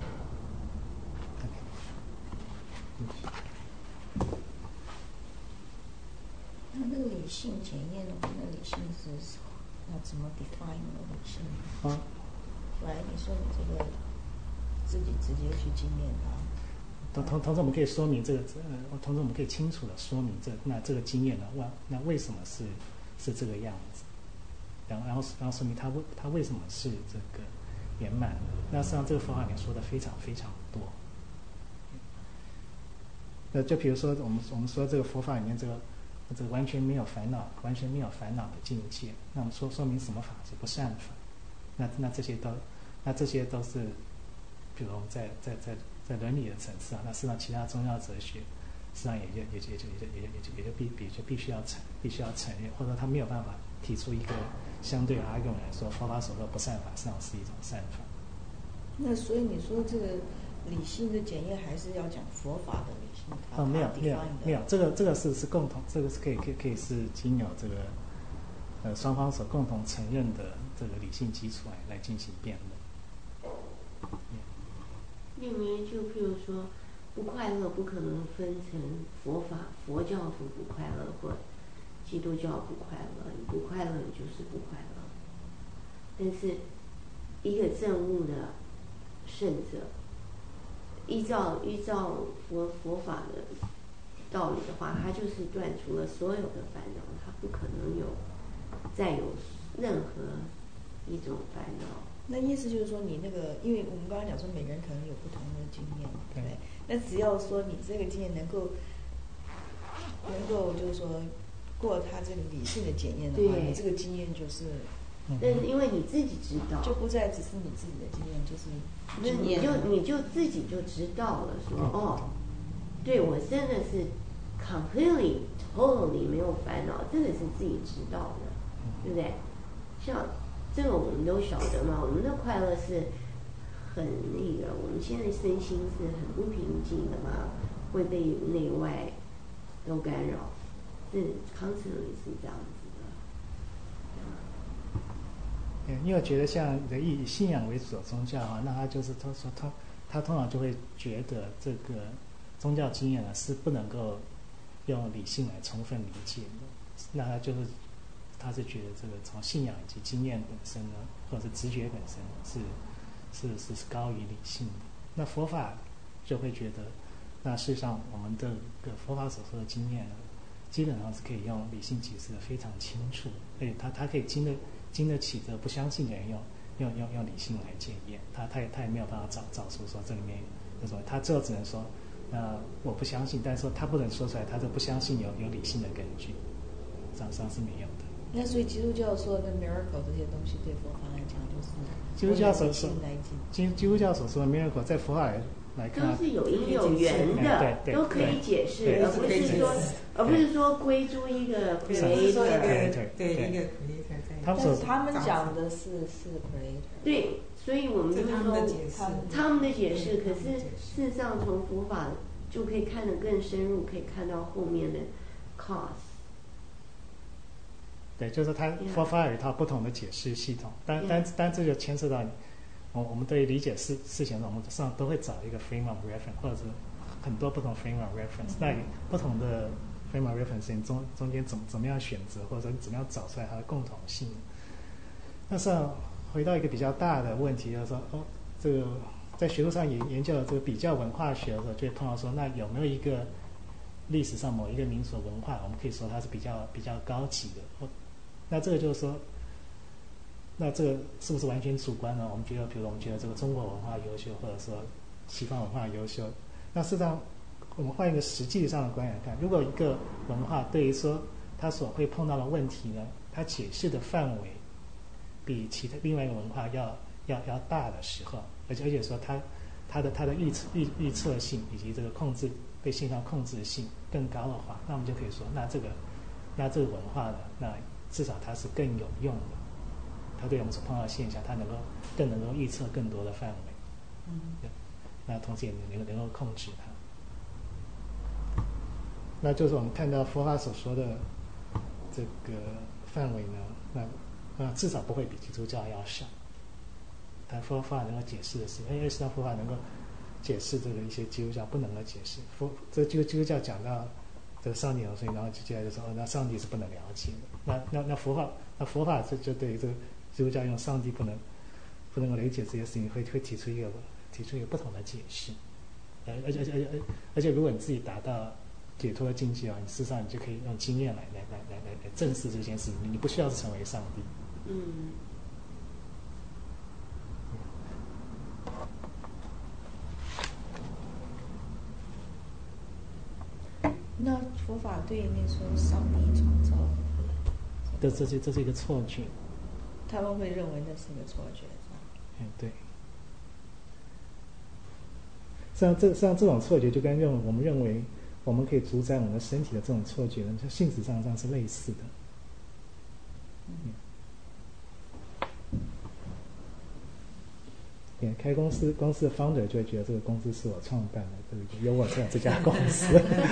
Speaker 3: 那个理性检验的话，那理性是要怎么 define 理性？来，你说你这个自己直接去经验它。
Speaker 1: 同时我们可以说明这个，同时我们可以清楚的说明这个经验呢，那为什么是这个样子？然后说明它为什么是这个圆满的？那实际上这个佛法里面说的非常非常多。那就比如说我们说这个佛法里面这个完全没有烦恼的境界，那我们说明什么法是不善法？那这些都是，比如我们在伦理的层次啊，那实际上其他宗教哲学，实际上也就必须要承认，或者说他没有办法提出一个相对 argument 来说，佛法所说不善法实际上是一种善法。
Speaker 3: 那所以你说这个理性的检验还是要讲佛法的理性？
Speaker 1: 没有，这个是共同，这个是可以是经由这个双方所共同承认的这个理性基础来进行辩论。
Speaker 2: 因为就譬如说，不快乐不可能分成佛教徒不快乐或基督教不快乐，你不快乐你就是不快乐。但是一个证悟的圣者，依照佛法的道理的话，他就是断除了所有的烦恼，他不可能再有任何一种烦恼。
Speaker 3: 那意思就是说，你那个，因为我们刚刚讲说每个人可能有不同的经验，对不对？ 那只要说你这个经验能够就是说过他这个理性的检验的话，你这个经验就是，
Speaker 2: 但是因为你自己知道，
Speaker 3: 就不再只是你自己的经验，就是
Speaker 2: 你就自己就知道了，说哦，对我真的是 completely totally 没有烦恼，这个是自己知道的，对不对？像这个我们都晓得嘛，我们的快乐是很那个，我们现在身心是很不平静的嘛，会被内外都干扰，是 constantly 是这样子
Speaker 1: 的。因为我觉得像以信仰为主的宗教啊，那他就是他通常就会觉得这个宗教经验呢是不能够用理性来充分理解的，那他是觉得这个从信仰以及经验本身呢，或者是直觉本身是高于理性的。那佛法就会觉得，那事实上我们的佛法所说的经验呢，基本上是可以用理性解释的非常清楚，而且他可以经得起这不相信的人用理性来检验，他也没有办法找出说这里面有什么，他最后只能说，我不相信，但是说他不能说出来，他这不相信有理性的根据，上是没有的。
Speaker 3: 那所以基督教说的 miracle 这些东西，对佛法来讲就是
Speaker 1: 基督教所说的 miracle 在佛法来看
Speaker 2: 都是有因有缘的，都可以解释，而不是说归诸一个 creator，
Speaker 5: 对一个 creator。
Speaker 3: 但是他们讲的是 creator。
Speaker 2: 对，所以我们就是说他们的解释，可是事实上从佛法就可以看得更深入，可以看到后面的 cause。
Speaker 1: 对，就是它佛法有一套不同的解释系统，但这就牵涉到我们对于理解事情的，我们上都会找一个 frame of reference， 或者是很多不同 frame of reference。那不同的 frame of reference 中间怎么样选择，或者说怎么样找出来它的共同性？那上回到一个比较大的问题，就是说这个在学术上研究这个比较文化学的时候，就会碰到说，那有没有一个历史上某一个民族文化，我们可以说它是比较高级的？那这个就是说，那这个是不是完全主观呢？我们觉得，比如我们觉得这个中国文化优秀，或者说西方文化优秀，那事实上我们换一个实际上的观点看，如果一个文化对于说它所会碰到的问题呢，它解释的范围比另外一个文化要大的时候，而且说它的预测性以及这个对现象控制性更高的话，那我们就可以说，那这个文化呢，那至少它是更有用的，它对我们所碰到的现象，它更能够预测更多的范围，那同时也能够控制它。那就是我们看到佛法所说的这个范围呢，那至少不会比基督教要小。但佛法能够解释的是，因为实际上佛法能够解释这个一些基督教不能够解释。这个基督教讲到这个上帝的东西，然后接下来就说，那上帝是不能了解的。那佛法就对于这个基督教用上帝不能够理解这些事情，会提出一个不同的解释。而且如果你自己达到解脱的境界啊，你事实上你就可以用经验来证实这件事情，你不需要成为上帝。
Speaker 3: 那佛法对那说上帝创造，
Speaker 1: 这是一个错觉。
Speaker 3: 他们会认为那是一个错觉，
Speaker 1: 对。实际上这种错觉就跟我们认为我们可以主宰我们的身体的这种错觉呢，性质上是类似的。开公司的 founder 就会觉得这个公司是我创办的，有我这家公司，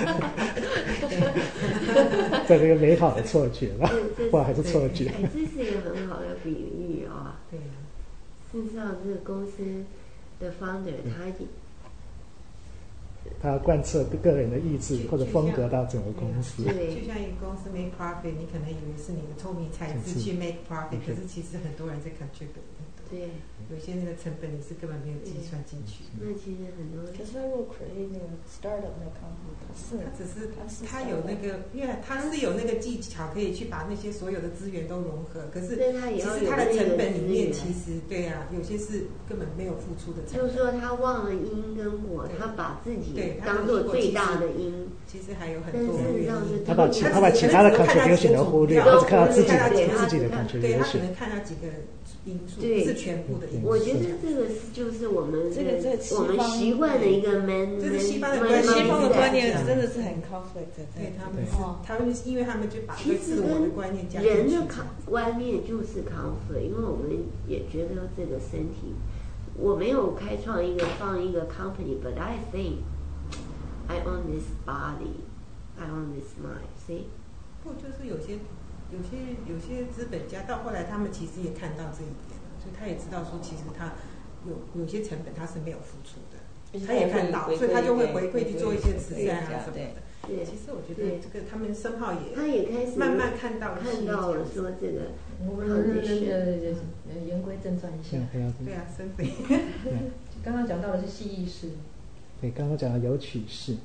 Speaker 1: 这是一个美好的错觉吧？或还是错觉？
Speaker 2: 这是一个很好的比喻啊。对。事实上，这个公司的 founder
Speaker 1: 他要贯彻个人的意志或者风格到整个公司。
Speaker 5: 就像一个公司 make profit， 你可能以为是你的聪明才智去 make profit， 可是其实很多人在 contribute。
Speaker 2: 对，
Speaker 5: 有些那个成本你是根本没有计算进去。
Speaker 2: 那其实很多。
Speaker 3: 可是他如果 create 那个 startup 那 company，
Speaker 5: 他有那个，因为他是有那个技巧可以去把那些所有的资源都融合，可是其实他的成本里面其实对啊，有些是根本没有付出的成本。
Speaker 2: 就是说他忘了因跟果，他把自己当做最大的因，
Speaker 5: 其实还有很多原因。
Speaker 1: 他把其他的 contribution 都忽略，他只看到自己的 contribution。
Speaker 5: 对，他只能看到几个因素，不是全部的因素。
Speaker 2: 我觉得这个就是我们习惯的一个
Speaker 5: 这是西方的
Speaker 3: 观念，真的是很 conflict。
Speaker 5: 对，他们因为他们就把一个自我的观念加进去。
Speaker 2: 人的观念就是 conflict， 因为我们也觉得这个身体，我没有开创放一个 company，but I think I own this body, I own this mind. See？
Speaker 5: 不，就是有些资本家到后来，他们其实也看到这一点，所以他也知道说，其实他有些成本他是没有付出的，他也看到，所以他就会回馈去做一些慈善啊什么的。对，其实我觉得这个他们深浩
Speaker 2: 他也开始
Speaker 5: 慢慢看到
Speaker 2: 了说这个，
Speaker 6: 我们言归正传一下。
Speaker 5: 对啊，生肥。
Speaker 6: 刚刚讲到的是系意识。
Speaker 1: 对，刚刚讲到有取式。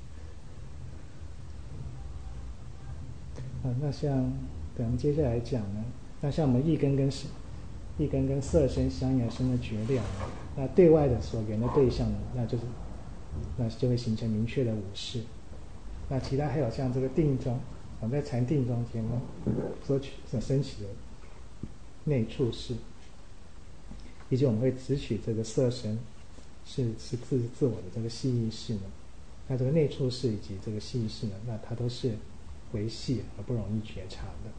Speaker 1: 那像我们接下来讲呢，那像我们一根跟色身相应而生的觉量，那对外的所缘的对象呢，那就会形成明确的五识。那其他还有像这个定中，我们在禅定中间呢所升起的内处识，以及我们会只取这个色身是自我的这个系意识呢，那这个内处识以及这个系意识呢，那它都是维系而不容易觉察的。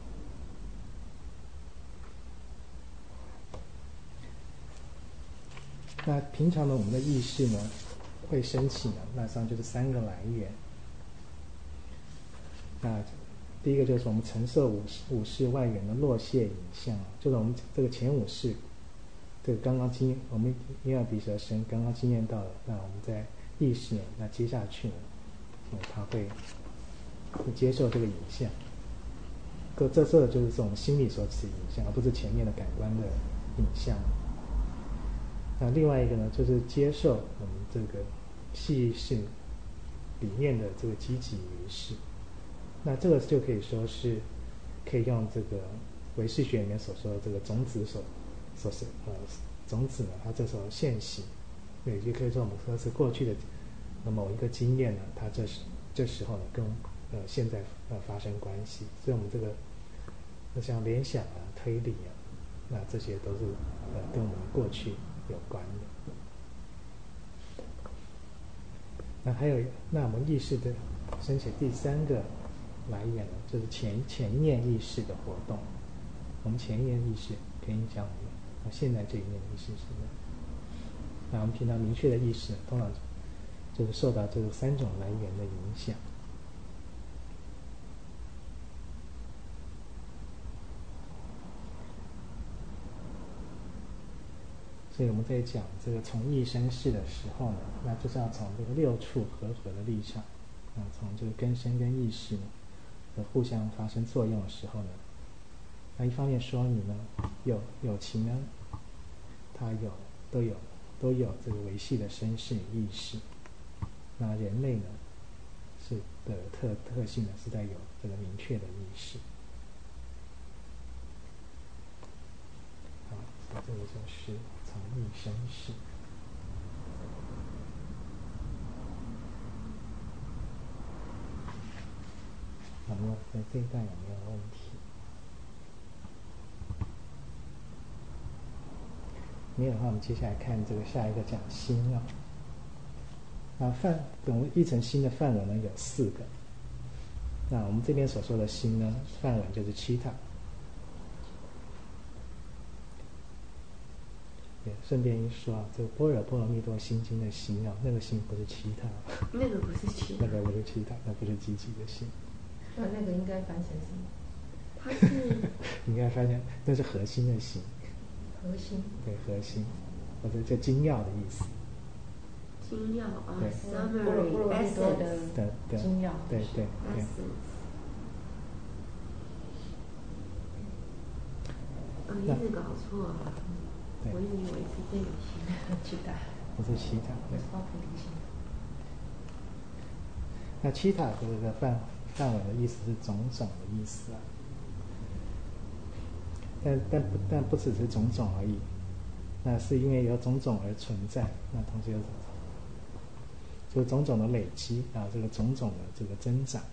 Speaker 1: 那平常呢，我们的意识呢会升起呢，那实际上就是三个来源。那第一个就是我们成色五识外缘的落谢影像，就是我们这个前五识，这个刚刚我们眼耳鼻舌身刚刚经验到了，那我们在意识呢，那接下去呢，它会接受这个影像。这就是我们心理所持影像，而不是前面的感官的影像。那另外一个呢，就是接受我们这个系意识里面的这个积极于识。那这个就可以说是可以用这个唯识学里面所说的这个种子种子呢，它这时候现行，也就可以说我们说是过去的某一个经验呢，它这时候呢跟现在发生关系，所以我们这个像联想啊、推理啊，那这些都是跟我们过去有关的。那还有，那我们意识的升起第三个来源呢，就是前念意识的活动。我们前念意识可以讲我们现在这一念意识是什么？那我们平常明确的意识，通常就是受到这个三种来源的影响。所以我们在讲这个从意生事的时候呢，那就是要从这个六处和合的立场，从这个根身跟意识呢互相发生作用的时候呢，那一方面说明呢有情呢，它都有这个维系的身世与意识。那人类呢是的特性呢是带有这个明确的意识。好，这个就是从意生事。好，那在这一段有没有问题？没有的话，我们接下来看这个下一个讲心啊。总一层心的范文呢有4个。那我们这边所说的心呢，范文就是chitta。也顺便一说啊，这个《般若波罗蜜多心经》的心啊，那个心不是chitta，
Speaker 2: 那个不是chitta，
Speaker 1: 那个不是chitta，那不是积极的心。
Speaker 6: 那个应该翻成什么？
Speaker 2: 它是
Speaker 1: 应该翻成那是核心的心。
Speaker 6: 核心。
Speaker 1: 对，核心，或者叫精要的意思。
Speaker 2: 精要啊
Speaker 1: 对
Speaker 2: ，summary essence
Speaker 1: 的
Speaker 6: 精要，
Speaker 1: 对
Speaker 2: essence。一直搞错了，我一直以为是这个
Speaker 6: 七塔，
Speaker 1: 不是七塔，对。
Speaker 6: 发菩提心。
Speaker 1: 那七塔这个梵文的意思是种种的意思啊，但不只是种种而已，那是因为有种种而存在，那同时有就是种种的累积啊，这个种种的这个增长。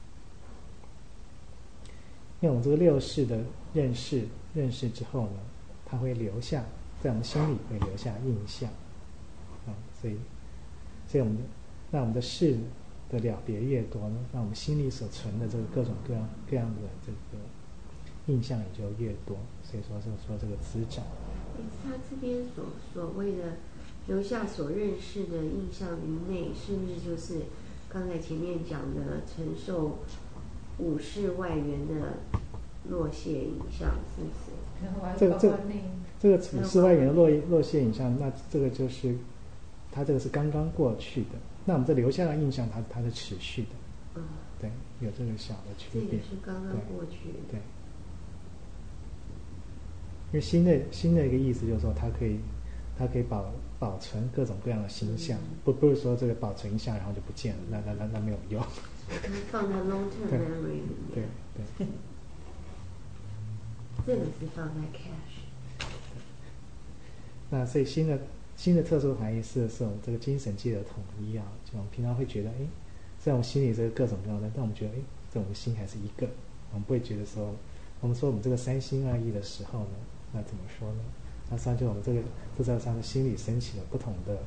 Speaker 1: 因为我们这个六识的认识之后呢，它会留下在我们心里会留下印象啊，所以我们的识的了别越多呢，那我们心里所存的这个各种各样的这个印象也就越多，所以说这个滋长。
Speaker 2: 他这边所谓的留下所认识的印象于内，是不是就是刚才前面讲的承受五识外缘的落谢影像，是不是？
Speaker 1: 这个五识外缘的落谢影像，那这个就是它这个是刚刚过去的，那我们这留下的印象它是持续的，对，有这个小的区别。
Speaker 2: 这个是刚刚过去的，
Speaker 1: 对。因为新的一个意思就是说，它可以保存各种各样的形象，不是说这个保存一下然后就不见了，那没有用。
Speaker 2: 放在 long term memory 里面。
Speaker 1: 对。
Speaker 2: 这个是放在 cache。
Speaker 1: 那所以新的特殊含义是我们这个精神界的统一啊，就我们平常会觉得，在我们心里这个各种各样的，但我们觉得，在我们心还是一个，我们不会觉得说，我们说我们这个三心二意的时候呢，那怎么说呢？那实际上就我们这在上的心理升起了不同的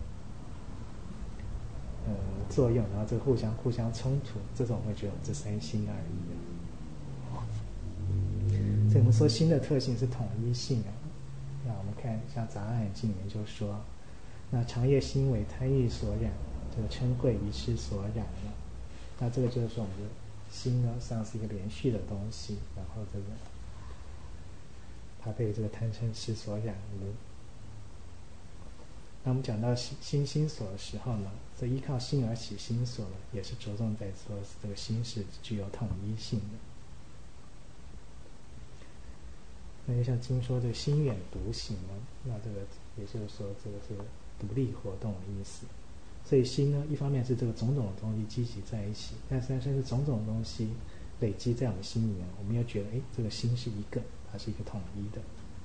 Speaker 1: 作用，然后这个互相冲突，这种我会觉得我们是三心二意的。所以我们说心的特性是统一性啊。那我们看像《杂阿含经》里面就说，那长夜心为贪欲所染，这个嗔恚愚痴所染了。那这个就是说我们的心呢，实际上是一个连续的东西，然后这个它被这个贪嗔痴所染污。那我们讲到心所的时候呢，这依靠心而起心所呢，也是着重在说这个心是具有统一性的。那就像经说这个心远独行呢，那这个也就是说这个是独立活动的意思。所以心呢，一方面是这个种种的东西积集在一起，但是种种的东西累积在我们心里面，我们又觉得这个心是一个，它是一个统一的。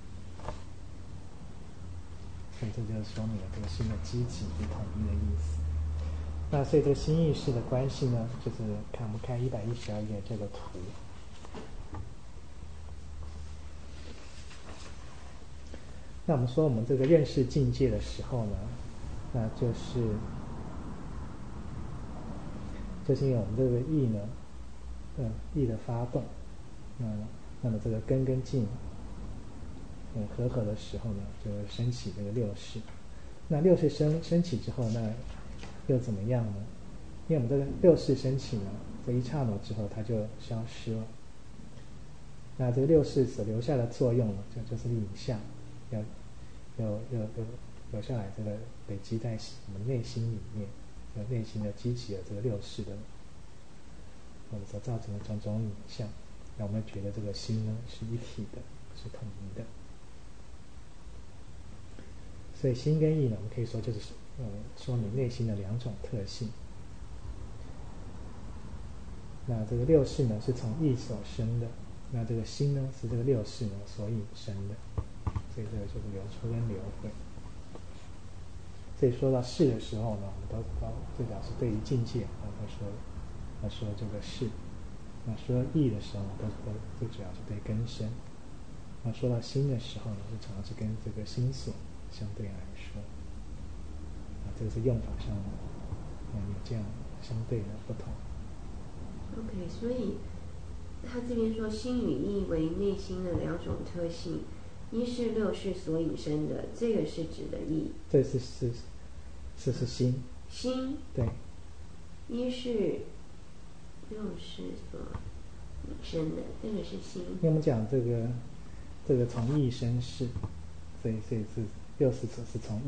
Speaker 1: 所以这就是说明了这个心的积集与统一的意思。那所以这个心意识的关系呢，就是我们看112页这个图。那我们说我们这个认识境界的时候呢，那就是因为我们这个意呢，意的发动，那么这个根跟境合的时候呢，就会升起这个六识。那六识升起之后，那又怎么样呢？因为我们这个六识升起呢，这一刹那之后它就消失了。那这个六识所留下的作用呢，就是影像，要留下来，这个累积在我们内心里面，内心的激起了这个六识的我们所造成的种种影像，让我们觉得这个心呢是一体的，是统一的。所以心跟意呢，我们可以说就是说明内心的两种特性。那这个六识呢是从意所生的，那这个心呢是这个六识呢所引生的，所以这个就是流出跟流回。所以说到识的时候呢，我们都最早是对于境界他说这个识。那说意的时候呢，都最主要是对根生。那说到心的时候呢，就主要是跟这个心所相对来说，这个是用法上有这样相对的不同。
Speaker 2: OK， 所以他这边说心与意为内心的两种特性，一是六识所引生的，这个是指的意。
Speaker 1: 这是心。
Speaker 2: 心。
Speaker 1: 对。
Speaker 2: 一是六识所引生的，这个是心。
Speaker 1: 因为我们讲这个从意生识，所以是六识是从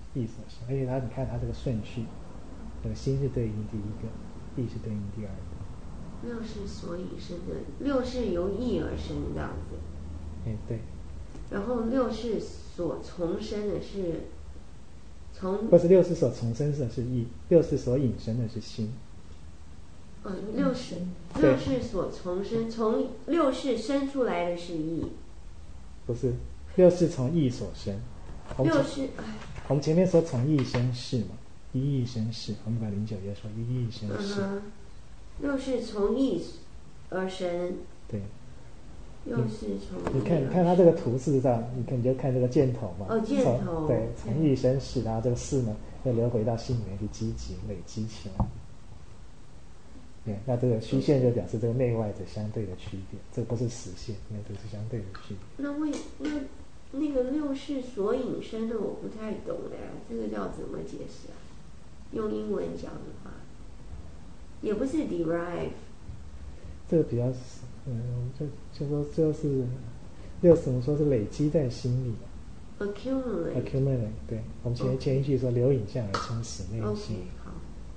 Speaker 1: 义所生，而且你看它这个顺序，心是对应第一个，义是对应第二个。
Speaker 2: 六是所以生的，六是由义而生这样子。
Speaker 1: 对。
Speaker 2: 然后六是所从生的是从，
Speaker 1: 不是六是所从生的是义，六是所引生的是心。
Speaker 2: 六是所从生，从六是生出来的是义。
Speaker 1: 不是，六是从义所生。
Speaker 2: 六是，
Speaker 1: 我们前面说从义生事嘛，一义生事，我们把09页说一义生事。
Speaker 2: 六是从义而生。
Speaker 1: 对。
Speaker 2: 六是从，
Speaker 1: 你看它这个图示上，你就看这个箭头嘛。
Speaker 2: 箭头。
Speaker 1: 对，从义生事，然后这个事呢，要流回到心里面去积集累积起来。对，那这个虚线就表示这个内外的相对的区别，这不是实线，因为这是相对的区别。
Speaker 2: 那个六是所引生的，我不太懂的，这个要怎么解释啊？用英文讲的话，也不是 derive。
Speaker 1: 这个比较，就说就是六怎么说是累积在心里的。accumulate， 对，我们前一句说流影像而充实内心。
Speaker 2: 好。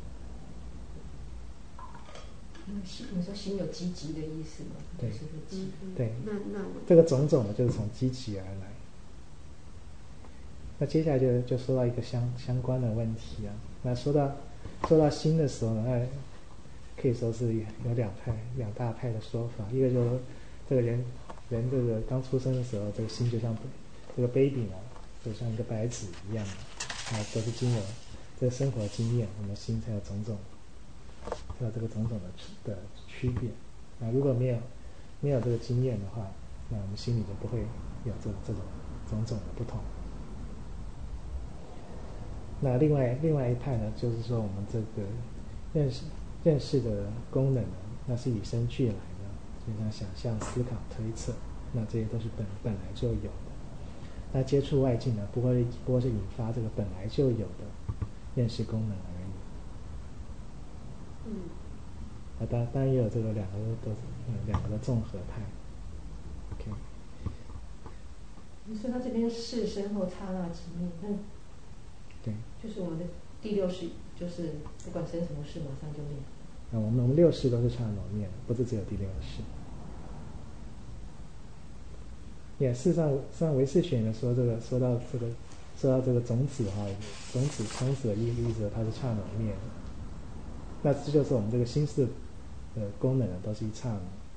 Speaker 6: 你说心有积极的意思吗？
Speaker 1: 对，对，
Speaker 2: 那
Speaker 1: 这个种种呢，就是从积极而来。那接下来就说到一个相关的问题啊。那说到心的时候呢，可以说是有两大派的说法。一个就是这个人这个刚出生的时候，这个心就像这个 baby 呢，就像一个白纸一样的，都是经由这个生活经验，我们心才有这个种种的区别。那如果没有这个经验的话，那我们心里就不会有这种种种的不同。那另外一派呢，就是说我们这个认识的功能呢，那是与生俱来的，就像想象、思考、推测，那这些都是本来就有的。那接触外境呢，不会是引发这个本来就有的认识功能而已。当然也有这个两个的综合派。OK。
Speaker 6: 你说他这边是身后刹那即灭，
Speaker 1: 对，
Speaker 6: 就是我们的第六识，就是不管生什么事，马上就灭。
Speaker 1: 我们六识都是刹那灭，不是只有第六识。事实上唯识学呢说到这个种子种子的意思，它是刹那灭的。那这就是我们这个心识的功能都是一刹那。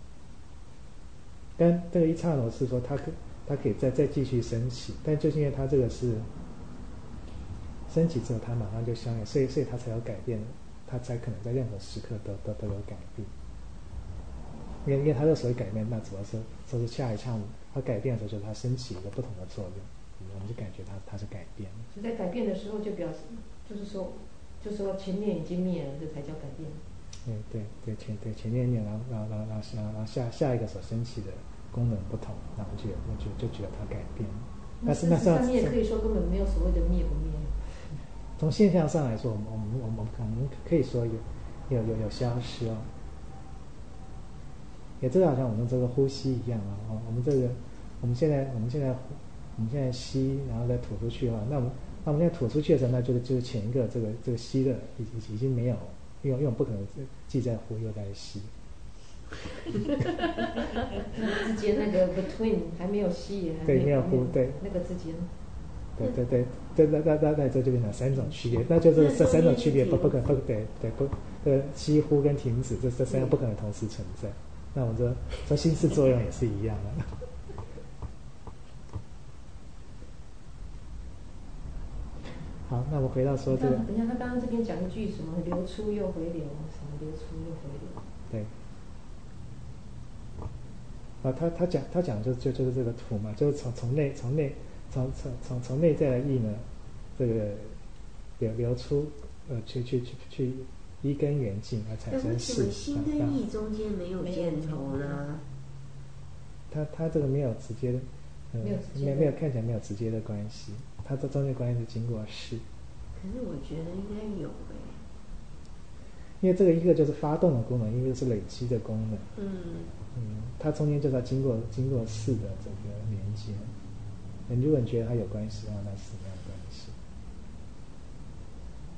Speaker 1: 但这个一刹那是说它可以再继续升起，但就是因为它这个是升起之后，它马上就消灭，所以它才有改变，它才可能在任何时刻都有改变。因为它的所谓改变，那主要是说是下一刹那，它改变的时候，就是它升起一个不同的作用，我们就感觉它是改变。
Speaker 6: 是在改变的时候，就表示就是说前面已经灭了，这才叫改变。
Speaker 1: 对，前面灭，然后下一个所升起的功能不同，然后就觉得它改变。
Speaker 6: 但是那上面可以说根本没有所谓的灭不灭。
Speaker 1: 从现象上来说，我们可以说有消失哦。也这好像我们这个呼吸一样啊，我们现在吸，然后再吐出去的话，那我们现在吐出去的时候，那就是前一个这个吸的已经没有，因为我们不可能既在呼又在吸。
Speaker 6: 之间那个 between 还没有吸，
Speaker 1: 对，没有呼，对，
Speaker 6: 那个之间。
Speaker 1: 对，这就变成三种区别，那就是这三种区别不可能对，吸呼跟停止这三个不可能同时存在。那我们这心识作用也是一样的。好，那我回到说这个。
Speaker 6: 等一下，他刚刚这边讲一句什么流出又回流，什么流出又回流。
Speaker 1: 对。他讲就是这个图嘛，就是从内在的意呢，这个流出去依根缘境而产生事。
Speaker 2: 为什么心跟意中间没有箭头呢？
Speaker 1: 它这个没有直接的，没有看起来没有直接的关系，它这中间关系是经过事。
Speaker 2: 可是我觉得应该有
Speaker 1: 因为这个一个就是发动的功能，一个是累积的功能。它中间就是要经过事的这个连接。如果你觉得它有关系的话，那是什么样的关系？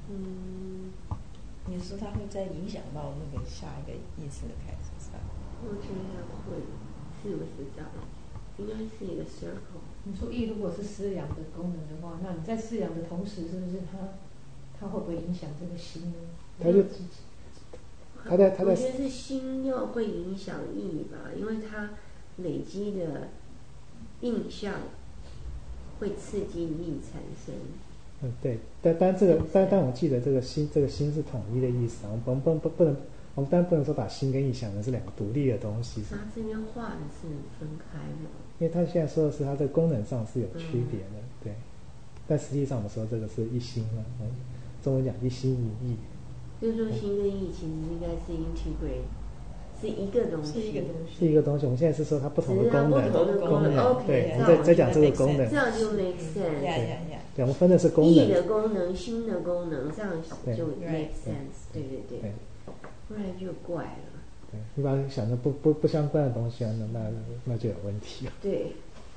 Speaker 3: 你说它会再影响到那个下一个意识的开始上？
Speaker 2: 我觉得会，是不是这样？应该是一个 circle。
Speaker 6: 你说意如果是思量的功能的话，那你在思量的同时，是不是它会不会影响这个心呢？
Speaker 1: 他在
Speaker 2: 我觉得是心要会影响意吧，因为它累积的印象会刺激意产生。
Speaker 1: 对，但我记得这个心是统一的意思，我们不能，我们当然不能说把心跟意想的是两个独立的东西。
Speaker 2: 他这边画的是分开的，
Speaker 1: 因为他现在说的是它的功能上是有区别的，对。但实际上我们说这个是一心了，中文讲一心一意。
Speaker 2: 就是说心跟意其实应该是 integrate， 是一个东西，
Speaker 1: 是一个东西。我们现在是说它不同的功能，对，我们在讲这个功能，
Speaker 2: 这样就 make sense。
Speaker 1: 对，我们分的是功能，
Speaker 2: 意的功能、心的功能，这样就 make sense。对，不然就怪了。
Speaker 1: 对，你把它想成不相关的东西啊，那就有问题了。
Speaker 2: 对。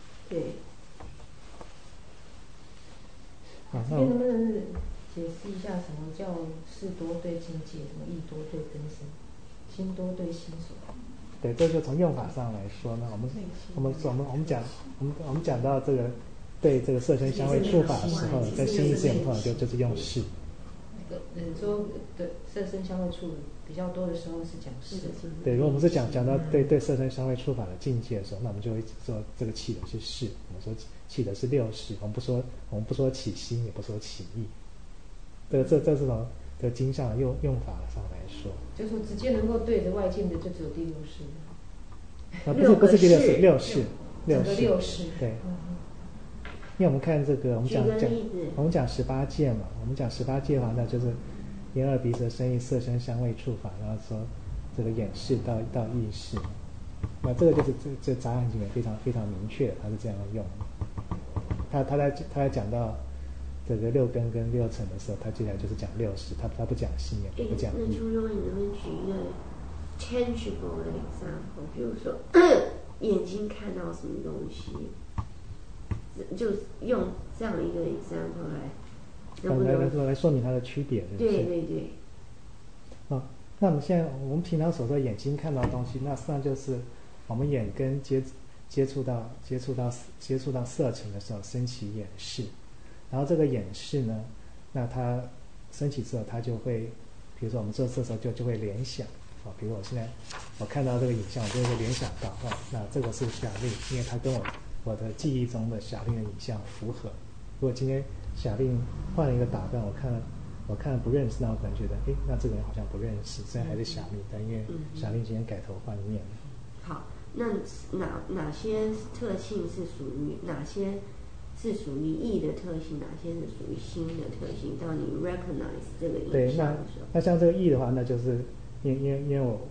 Speaker 1: 好，
Speaker 6: 这边能不能解释一下什么叫事多对境界，什么意多对根生，心多对心所？
Speaker 1: 对，这就从用法上来说呢，我们讲到这个对这个色身香味触法的时候，在心意识通常就是用事。
Speaker 6: 说对色身香味触比较多的时候是讲事。
Speaker 1: 对，如果我们是讲到对色身香味触法的境界的时候，那我们就会说这个起的是事，我们说起的是六识，我们不说起心，也不说起意。这是从这个经上的用法上来说，
Speaker 6: 就是说直接能够对着外境的就只有第六识。
Speaker 1: 不是第六识，六识，对。因为我们看这个，我们讲18戒嘛，我们讲18戒的话，那就是眼耳鼻舌身意色身香味触法，然后说这个眼识到意识，那这个就是这杂行经里面非常非常明确的，它是这样用的。他在讲到这个六根跟六尘的时候，他接下来就是讲六识，他不讲心，也不讲意。
Speaker 2: 那朱庸，你能不能举一个 tangible 的 example？ 比如说眼睛看到什么东西，就用这样一个 example
Speaker 1: 来说明它的区别，是不是？
Speaker 2: 对。
Speaker 1: 那我们现在我们平常所说眼睛看到的东西，那实际上就是我们眼根接触到色尘的时候升起眼识，然后这个眼识呢，那它升起之后，它就会，比如说我们做色的时候就会联想比如我现在我看到这个影像，我就会联想到那这个是小令，因为它跟我的记忆中的小令的影像符合。如果今天小令换了一个打扮，我看了不认识，那我可能觉得那这个人好像不认识，虽然还是小令，但因为小令今天改头换面。
Speaker 2: 好，那哪些特性是属于哪些是属于意的特性，哪些是属于心的特性？当你 recognize 这个影像的时候，
Speaker 1: 那像这个意的话，那就是因为我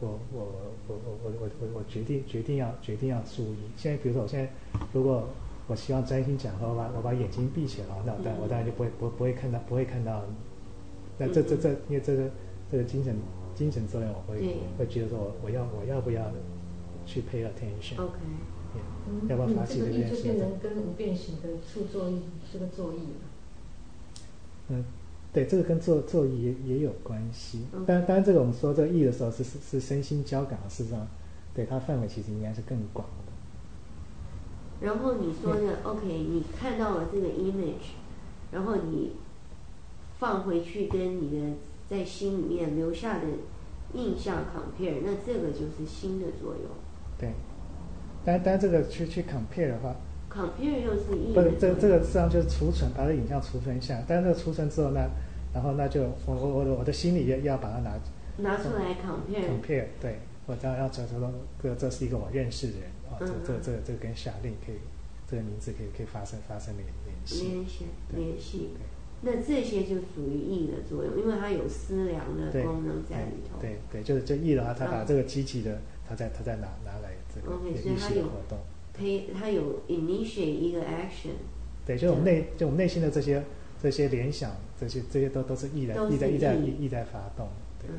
Speaker 1: 决定要注意。现在比如说我现在如果我希望专心讲话，我把眼睛闭起来，那我当然就不会看到。那这因为这个精神作用，我会觉得说我要不要去 pay attention？
Speaker 2: OK，
Speaker 1: 要不要发起这件事？
Speaker 6: 就变成跟无变形的处作意这个作意了。
Speaker 1: 对，这个跟作意也有关系。当然这个我们说这个意的时候是身心交感，事实上对它范围其实应该是更广的。
Speaker 2: 然后你说的 OK， 你看到了这个 image， 然后你放回去跟你的在心里面留下的印象 compare， 那这个就是心的作用。
Speaker 1: 对，但这个去 compare 的话
Speaker 2: ，compare 又是意。
Speaker 1: 不是，这个实际上就是储存，把这影像储存下。但是这个储存之后呢，然后那就我的心里要把它
Speaker 2: 拿出来 compare。
Speaker 1: 对，我这样要说这是一个我认识的人这个跟下令可以，这个名字可以发生联系。
Speaker 2: 那这些就属于意的作用，因为它有思量的功能在里头。
Speaker 1: 对，就意的话，它把这个积极的，它再拿来这个意识的活动。
Speaker 2: 它有 initiate 一个 action。对，
Speaker 1: 就我们内心的这些联想，这些都是意在发动。对。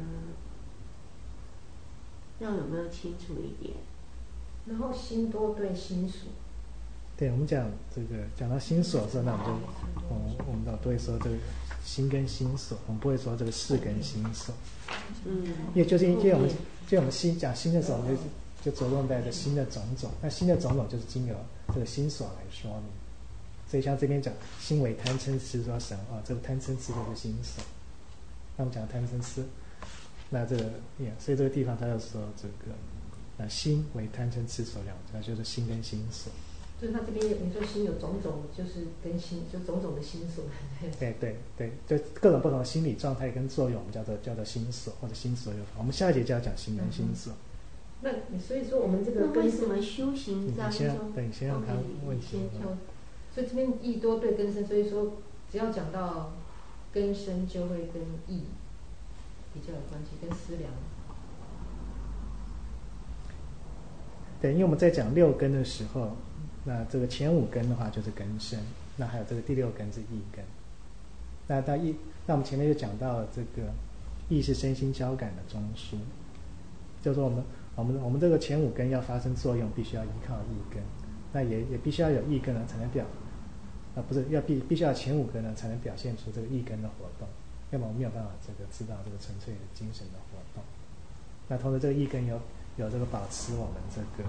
Speaker 2: 这样有没有清楚一点？
Speaker 6: 然后心多对心所。
Speaker 1: 对，我们讲到心所的时候，那我们都会说这个心跟心所，我们不会说这个事跟心所。因为我们心讲心的时候，就着重在这心的种种。那心的种种就是经由这个心所来说明。所以像这边讲心为贪嗔痴说神这个贪嗔痴就是心所。那我们讲贪嗔痴，那所以这个地方他就说这个心为贪嗔痴所两，那就是心跟心所。
Speaker 6: 就是他这边你说心有种种，就是跟心就种种的心所。
Speaker 1: 对，就各种不同的心理状态跟作用，我们叫做心所或者心所有法。我们下一节就要讲心跟心所。
Speaker 6: 那所以说我们这个
Speaker 2: 为什么修行当中？
Speaker 1: 你先让他问题。
Speaker 6: 所以这边意多对根生，所以说只要讲到根生，就会跟意比较有关系，跟思量。
Speaker 1: 对，因为我们在讲六根的时候，那这个前五根的话就是根生，那还有这个第六根是意根。那我们前面就讲到了这个意是身心交感的中枢，就是说我们这个前五根要发生作用，必须要依靠意根，那也必须要有意根呢才能必须要前五根呢才能表现出这个意根的活动，要么我们没有办法知道这个纯粹的精神的活动。那同时这个意根有这个保持我们这个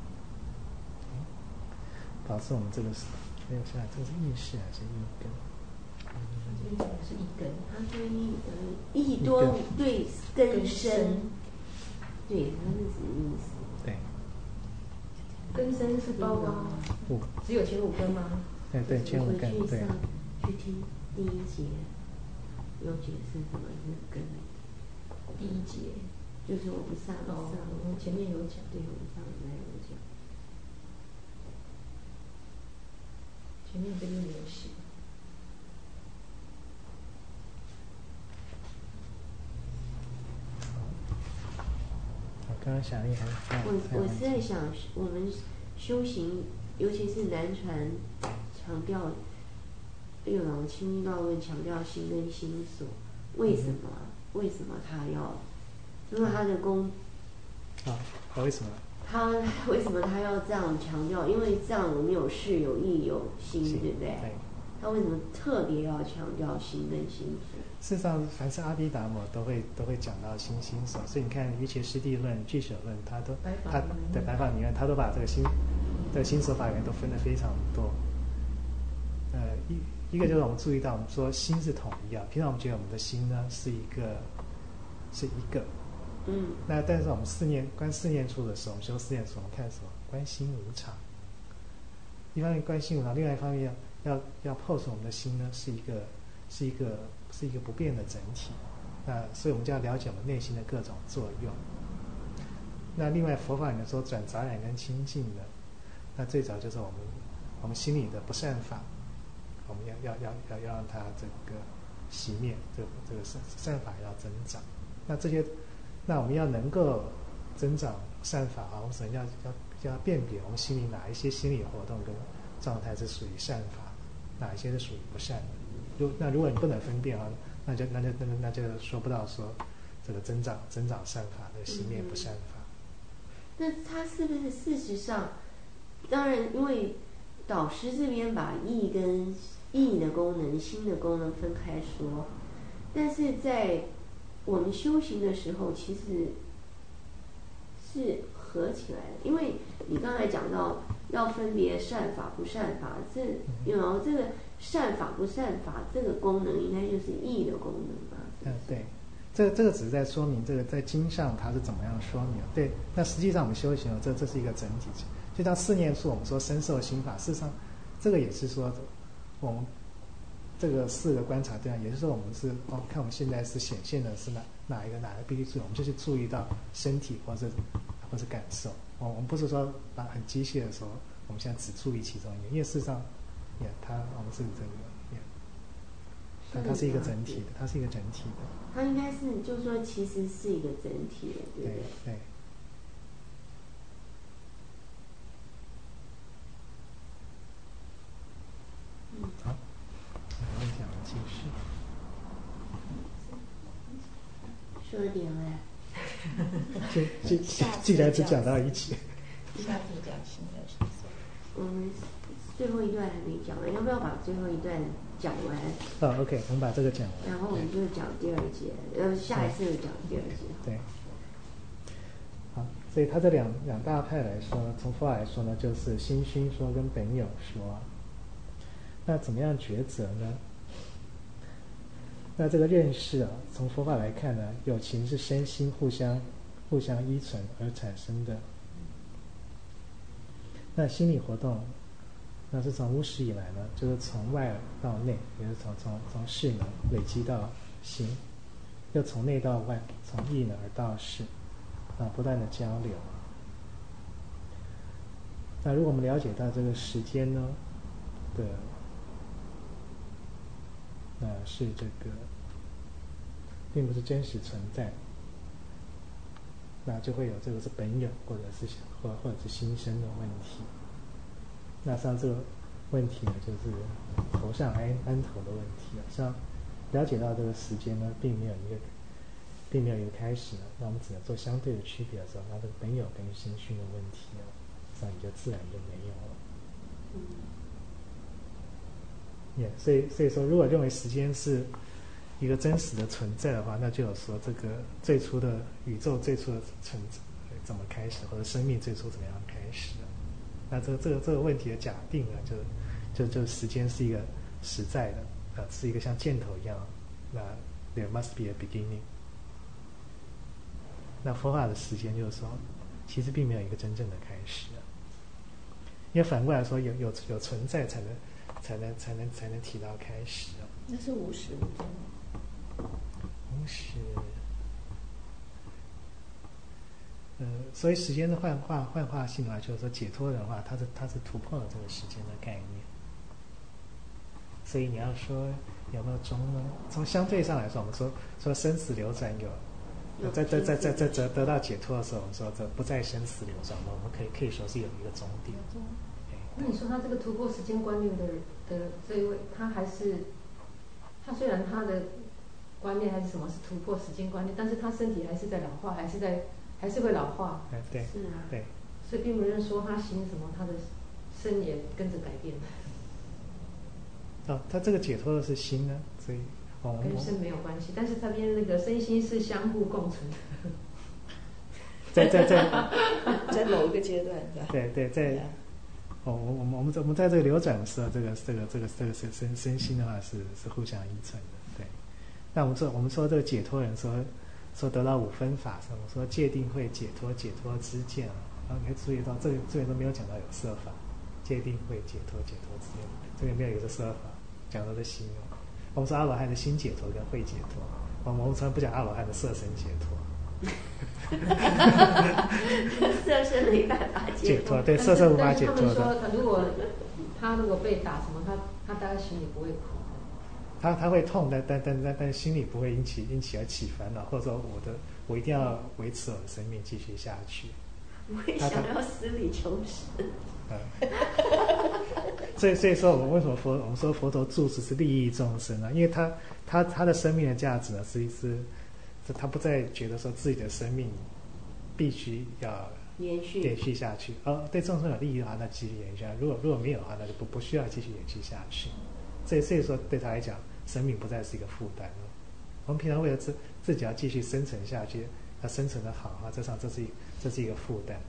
Speaker 1: 没有下来，这个是意识还是意根？
Speaker 6: 这边是意根，
Speaker 2: 它对意多对根生，对，它是什么意思？
Speaker 1: 对，
Speaker 6: 根生是包括只有前五根吗？
Speaker 1: 对，前五根。对。
Speaker 2: 去听第一节，有解释什么是根。
Speaker 6: 第一节
Speaker 2: 就是我们
Speaker 6: 我们前面有讲，
Speaker 2: 对，我们上礼拜有讲。
Speaker 6: 前面这边没有写。
Speaker 1: 我刚刚想
Speaker 2: 我是在想，我们修行，尤其是南传强调六郎清净道论强调心跟心所，为什么他要？因为他的功
Speaker 1: 为什么？
Speaker 2: 他为什么他要这样强调？因为这样我们有事有意有心，对不对？他为什么特别要强调心跟心所？
Speaker 1: 事实上，凡是阿毗达摩都会讲到心所，所以你看瑜伽师地论、俱舍论，他的白法里面，他都把这个心所法里面都分得非常多。一个就是我们注意到，我们说心是统一啊，平常我们觉得我们的心呢是一个。那但是我们观四念处的时候，我们修四念处，我们看什么？观心无常。一方面观心无常，另外一方面要pose我们的心呢是一个不变的整体。那所以我们就要了解我们内心的各种作用。那另外佛法里面说转杂染跟清净的，那最早就是我们心里的不善法，我们要让它这个熄灭，这个善法要增长。那我们要能够增长善法我们首先要辨别我们心里哪一些心理活动跟状态是属于善法，哪一些是属于不善的。那如果你不能分辨那就说不到说这个增长善法的熄灭不善法。
Speaker 2: 那他是不是事实上，当然因为导师这边把意跟意的功能、心的功能分开说，但是在我们修行的时候其实是合起来的，因为你刚才讲到要分别善法不善法，这个善法不善法这个功能应该就是意的功能吧？
Speaker 1: 对，这个只是在说明这个在经上它是怎么样说明。对，那实际上我们修行这是一个整体，就像四念处我们说身受心法，事实上这个也是说我们这个四个观察对象，也就是说我们是看我们现在是显现的是哪一个必须注意，我们就是注意到身体或者感受。我们不是说把很机械的说我们现在只注意其中一个，因为事实上我们是它是一个整体的，它是一个整体的。
Speaker 2: 它应该是就是说其实是一个整体的，对不对？
Speaker 1: 对。好，我们讲继续。
Speaker 2: 说点了。
Speaker 1: 既然只讲到一起。
Speaker 3: 下次讲新的心所。
Speaker 2: 我们最后一段还没讲完，要不要把最后一段讲完
Speaker 1: ？OK， 我们把这个讲完。
Speaker 2: 然后我们就讲第二节，下一次讲第二节。
Speaker 1: 对。好，所以他这两大派来说呢，从佛法来说呢，就是心熏说跟本有说。那怎么样抉择呢？那这个认识啊，从佛法来看呢，有情是身心互相依存而产生的。那心理活动，那是从无始以来呢，就是从外到内，也是从事呢累积到心，又从内到外，从意呢而到事，不断的交流。那如果我们了解到这个时间呢的，是这个，并不是真实存在，那就会有这个是本有或者是心生的问题。那像这个问题呢，就是头上安头的问题啊。像了解到这个时间呢，并没有一个开始呢，那我们只能做相对的区别的时候，那这个本有跟心熏的问题呢，那你就自然就没有了。所以说，如果认为时间是一个真实的存在的话，那就有说这个最初的宇宙最初的存在怎么开始，或者生命最初怎么样开始的。那这个问题的假定呢，就时间是一个实在的，是一个像箭头一样，那 there must be a beginning。那佛法的时间就是说，其实并没有一个真正的开始，因为反过来说，有存在才能提到开始。
Speaker 3: 那是无始无终。
Speaker 1: 无始。所以时间的幻化性的话，就是说解脱的话，它是突破了这个时间的概念。所以你要说有没有终呢？从相对上来说，我们说生死流转有，在得到解脱的时候，我们说这不再生死流转，我们可以说是有一个终点。
Speaker 6: 那你说他这个突破时间观念的这一位，他虽然他的观念还是什么是突破时间观念，但是他身体还是在老化，还是会老化。
Speaker 1: 对，
Speaker 2: 是啊，
Speaker 1: 对。
Speaker 6: 所以并不是说他心什么，他的身也跟着改变。
Speaker 1: 他这个解脱的是心呢，所以
Speaker 6: 跟身没有关系，但是这边那个身心是相互共存的。
Speaker 3: 在某一个阶段，
Speaker 1: 对，在我们在这个流转的时候，这个身心的话是互相依存的。对，那我们说这个解脱人说得到五分法上，我说戒定慧解脱知见啊，然后你会注意到这里都没有讲到有色法，戒定慧解脱知见，这里没有一个色法，讲到的心。我们说阿罗汉的心解脱跟慧解脱，我们从来不讲阿罗汉的色身解脱。
Speaker 2: 色身没办法解脱，
Speaker 1: 对，色身无法解脱的。
Speaker 6: 他们说，他如果被打什么，他大概心里不会苦。
Speaker 1: 他会痛，但心里不会因此而起烦恼，或者说我一定要维持我的生命继续下去。
Speaker 2: 我会想要死里求生。
Speaker 1: 所以说我们为什么我们说佛陀住持是利益众生呢？因为他的生命的价值呢，是他不再觉得说自己的生命必须要延续下去。对众生有利益的话，那继续延续下去；如果没有的话，那就不需要继续延续下去。所以说对他来讲，生命不再是一个负担了。我们平常为了自己要继续生存下去，要生存的好啊，这是一个负担。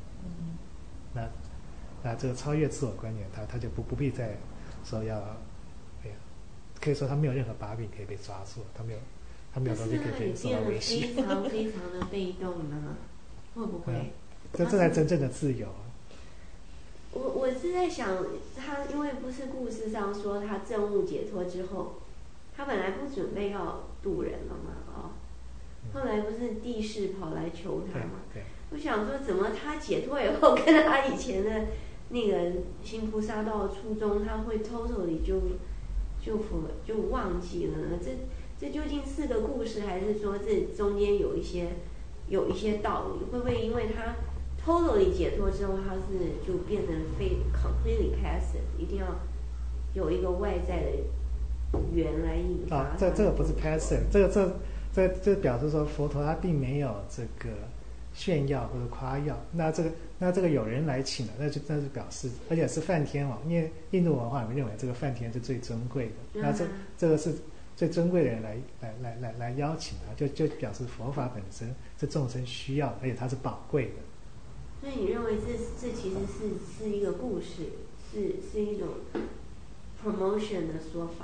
Speaker 1: 那这个超越自我观念，他就不必再说要，可以说他没有任何把柄可以被抓住，他没有东西可以受到威胁。
Speaker 2: 非常非常的被动呢，会不会？
Speaker 1: 这才真正的自由。
Speaker 2: 我是在想，他因为不是故事上说他证悟解脱之后，他本来不准备要渡人了嘛，后来不是地势跑来求他嘛？我想说，怎么他解脱以后，跟他以前的那个行菩萨道初衷，他会 totally 就忘记了呢？这究竟是个故事，还是说这中间有一些道理？会不会因为他 totally 解脱之后，他是就变成非 completely passive， 一定要有一个外在的缘来引发？
Speaker 1: 这个不是 passive， 这表示说佛陀他并没有这个炫耀或者夸耀。那这个有人来请了，那就表示，而且是梵天王，因为印度文化里面认为这个梵天是最尊贵的，那这个是最尊贵的人来邀请他，就表示佛法本身是众生需要，而且它是宝贵的。
Speaker 2: 所以你认为这其实是一个故事，是一种 promotion 的说法，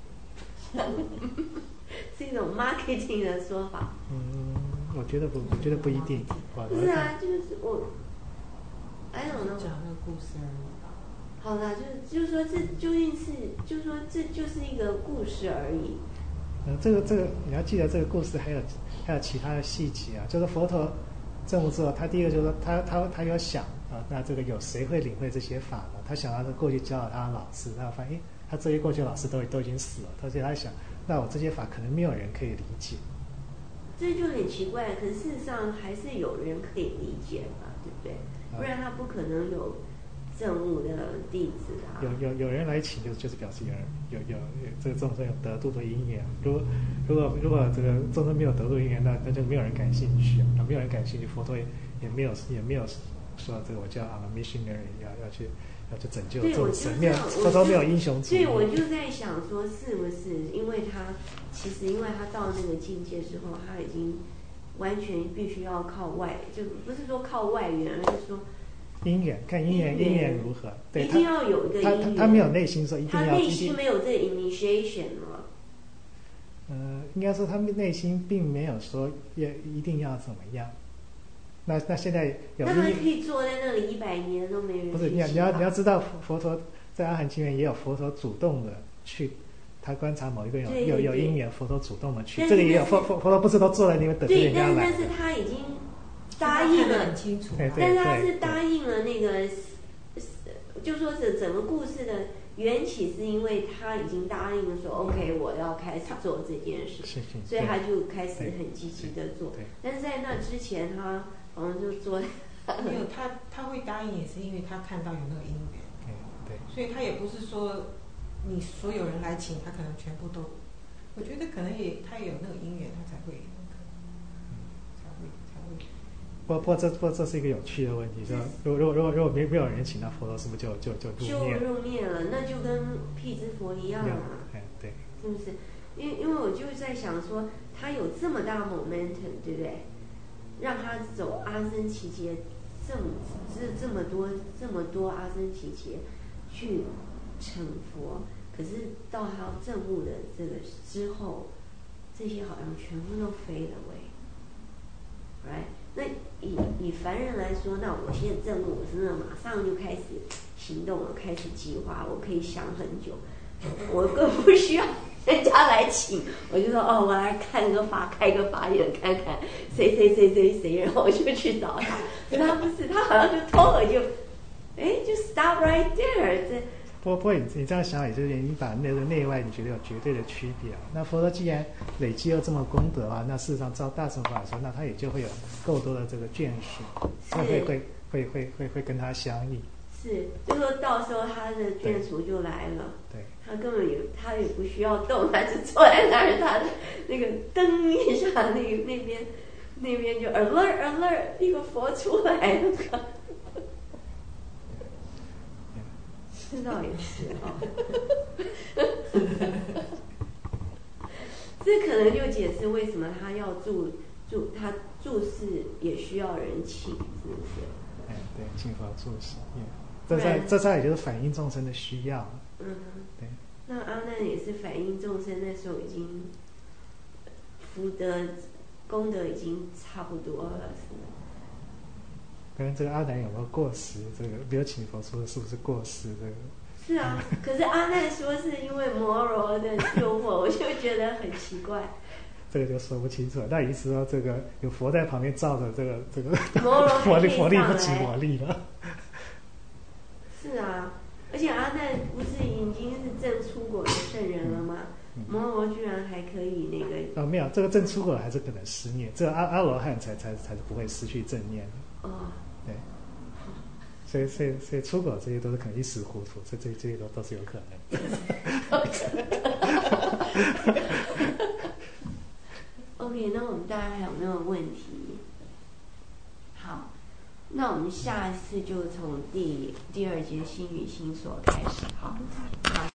Speaker 2: 是一种 marketing 的说法。
Speaker 1: 我觉得不一定。
Speaker 2: 不是啊，就是我 I don't know
Speaker 5: 讲那个故事而已。
Speaker 2: 好啦，就是说这究竟是，就是说这就是一个故事而已。
Speaker 1: 这个你要记得，这个故事还有其他的细节啊。就是佛陀证悟之后，他第一个就是说他有想啊，那这个有谁会领会这些法呢？他想到他过去教导他的老师，他发现他这些过去的老师都已经死了，而且他想，那我这些法可能没有人可以理解。
Speaker 2: 这就很奇怪，可是事实上还是有人可以理解嘛，对不对？不然他不可能有证悟的弟子啊。
Speaker 1: 有人来请，就是表示有这个众生有得度的因缘。如果这个众生没有得度因缘，那就没有人感兴趣啊，没有人感兴趣，佛陀也没有说这个我叫missionary 要去拯救众生，佛陀没有英雄主义。
Speaker 2: 所以我就在想说，是不是因为他到那个境界之后，他已经完全必须要靠外，就不是说靠外援，而是说
Speaker 1: 因缘，看因缘如何。对，
Speaker 2: 一定要有一个因缘。
Speaker 1: 他没有内心说一定要。
Speaker 2: 他内心没有这个 initiation 吗？
Speaker 1: 应该说他内心并没有说也一定要怎么样。那现在有，
Speaker 2: 那他可以坐在那里100年都没人。
Speaker 1: 不是，你要知道，佛陀在阿含经里面也有佛陀主动的去，他观察某一个人有因缘，佛陀主动的去，这个也有佛陀不是都坐在那边等着人家来。
Speaker 2: 但是他已经答应了，
Speaker 5: 很清楚。
Speaker 2: 但是他是答应了那个，就说是整个故事的缘起是因为他已经答应了说 OK 我要开始做这件事，所以他就开始很积极的做。但是在那之前他好像就做
Speaker 5: 没有，他会答应也是因为他看到有那个因缘。
Speaker 1: 对，
Speaker 5: 所以他也不是说你所有人来请他可能全部都，我觉得可能他也有那个因缘，他才会
Speaker 1: 不过这是一个有趣的问题，说如果没有人请，那佛陀是不是就
Speaker 2: 入灭了？那就跟辟支佛一样啊，
Speaker 1: 对，
Speaker 2: 是不是？因为我就在想说，他有这么大 momentum， 对不对？让他走阿僧祇劫这么多阿僧祇劫去成佛，可是到他证悟的这个之后，这些好像全部都飞了喂 ，right？ 那以凡人来说，那我现在证悟，我真的马上就开始行动了，开始计划，我可以想很久，我更不需要人家来请，我就说我来开个法眼看看谁，然后我就去找他。可他不是，他好像就偷了就 stop right there 这。
Speaker 1: 不过你这样想，也就是你把那个内外你觉得有绝对的区别啊。那佛陀既然累积了这么功德啊，那事实上照大乘法来说，那他也就会有够多的这个眷属，他会跟他相应。是，
Speaker 2: 就说到时候他的眷属就来了。对，他根本他也不需要动，他就坐在那儿，他的那个灯一下，那边就 alert 一个佛出来了。这倒也是啊，这可能就解释为什么他要他住世也需要人请，是不是？
Speaker 1: 对，请佛住世，这也就是反映众生的需要。对。
Speaker 2: 那阿难也是反映众生那时候已经福德功德已经差不多了，是吗？
Speaker 1: 跟这个阿难有没有过失？这个没有请佛说的是不是过失？这个
Speaker 2: 是啊，可是阿难说是因为摩罗的诱惑，我就觉得很奇怪。
Speaker 1: 这个就说不清楚了。那意思说，这个有佛在旁边照着这个
Speaker 2: 摩罗
Speaker 1: 佛力不及我力了。
Speaker 2: 是啊，而且阿难不是已经是证出果的圣人了吗？摩罗居然还可以那个
Speaker 1: 没有，这个证出果还是可能失念，这个阿罗汉才不会失去正念的。对。所以出果这些都是可能一时糊涂，这些都是有可能。
Speaker 2: OK， 那我们大家还有没有问题？ 那我们下一次就从第二节心与心所开始，好。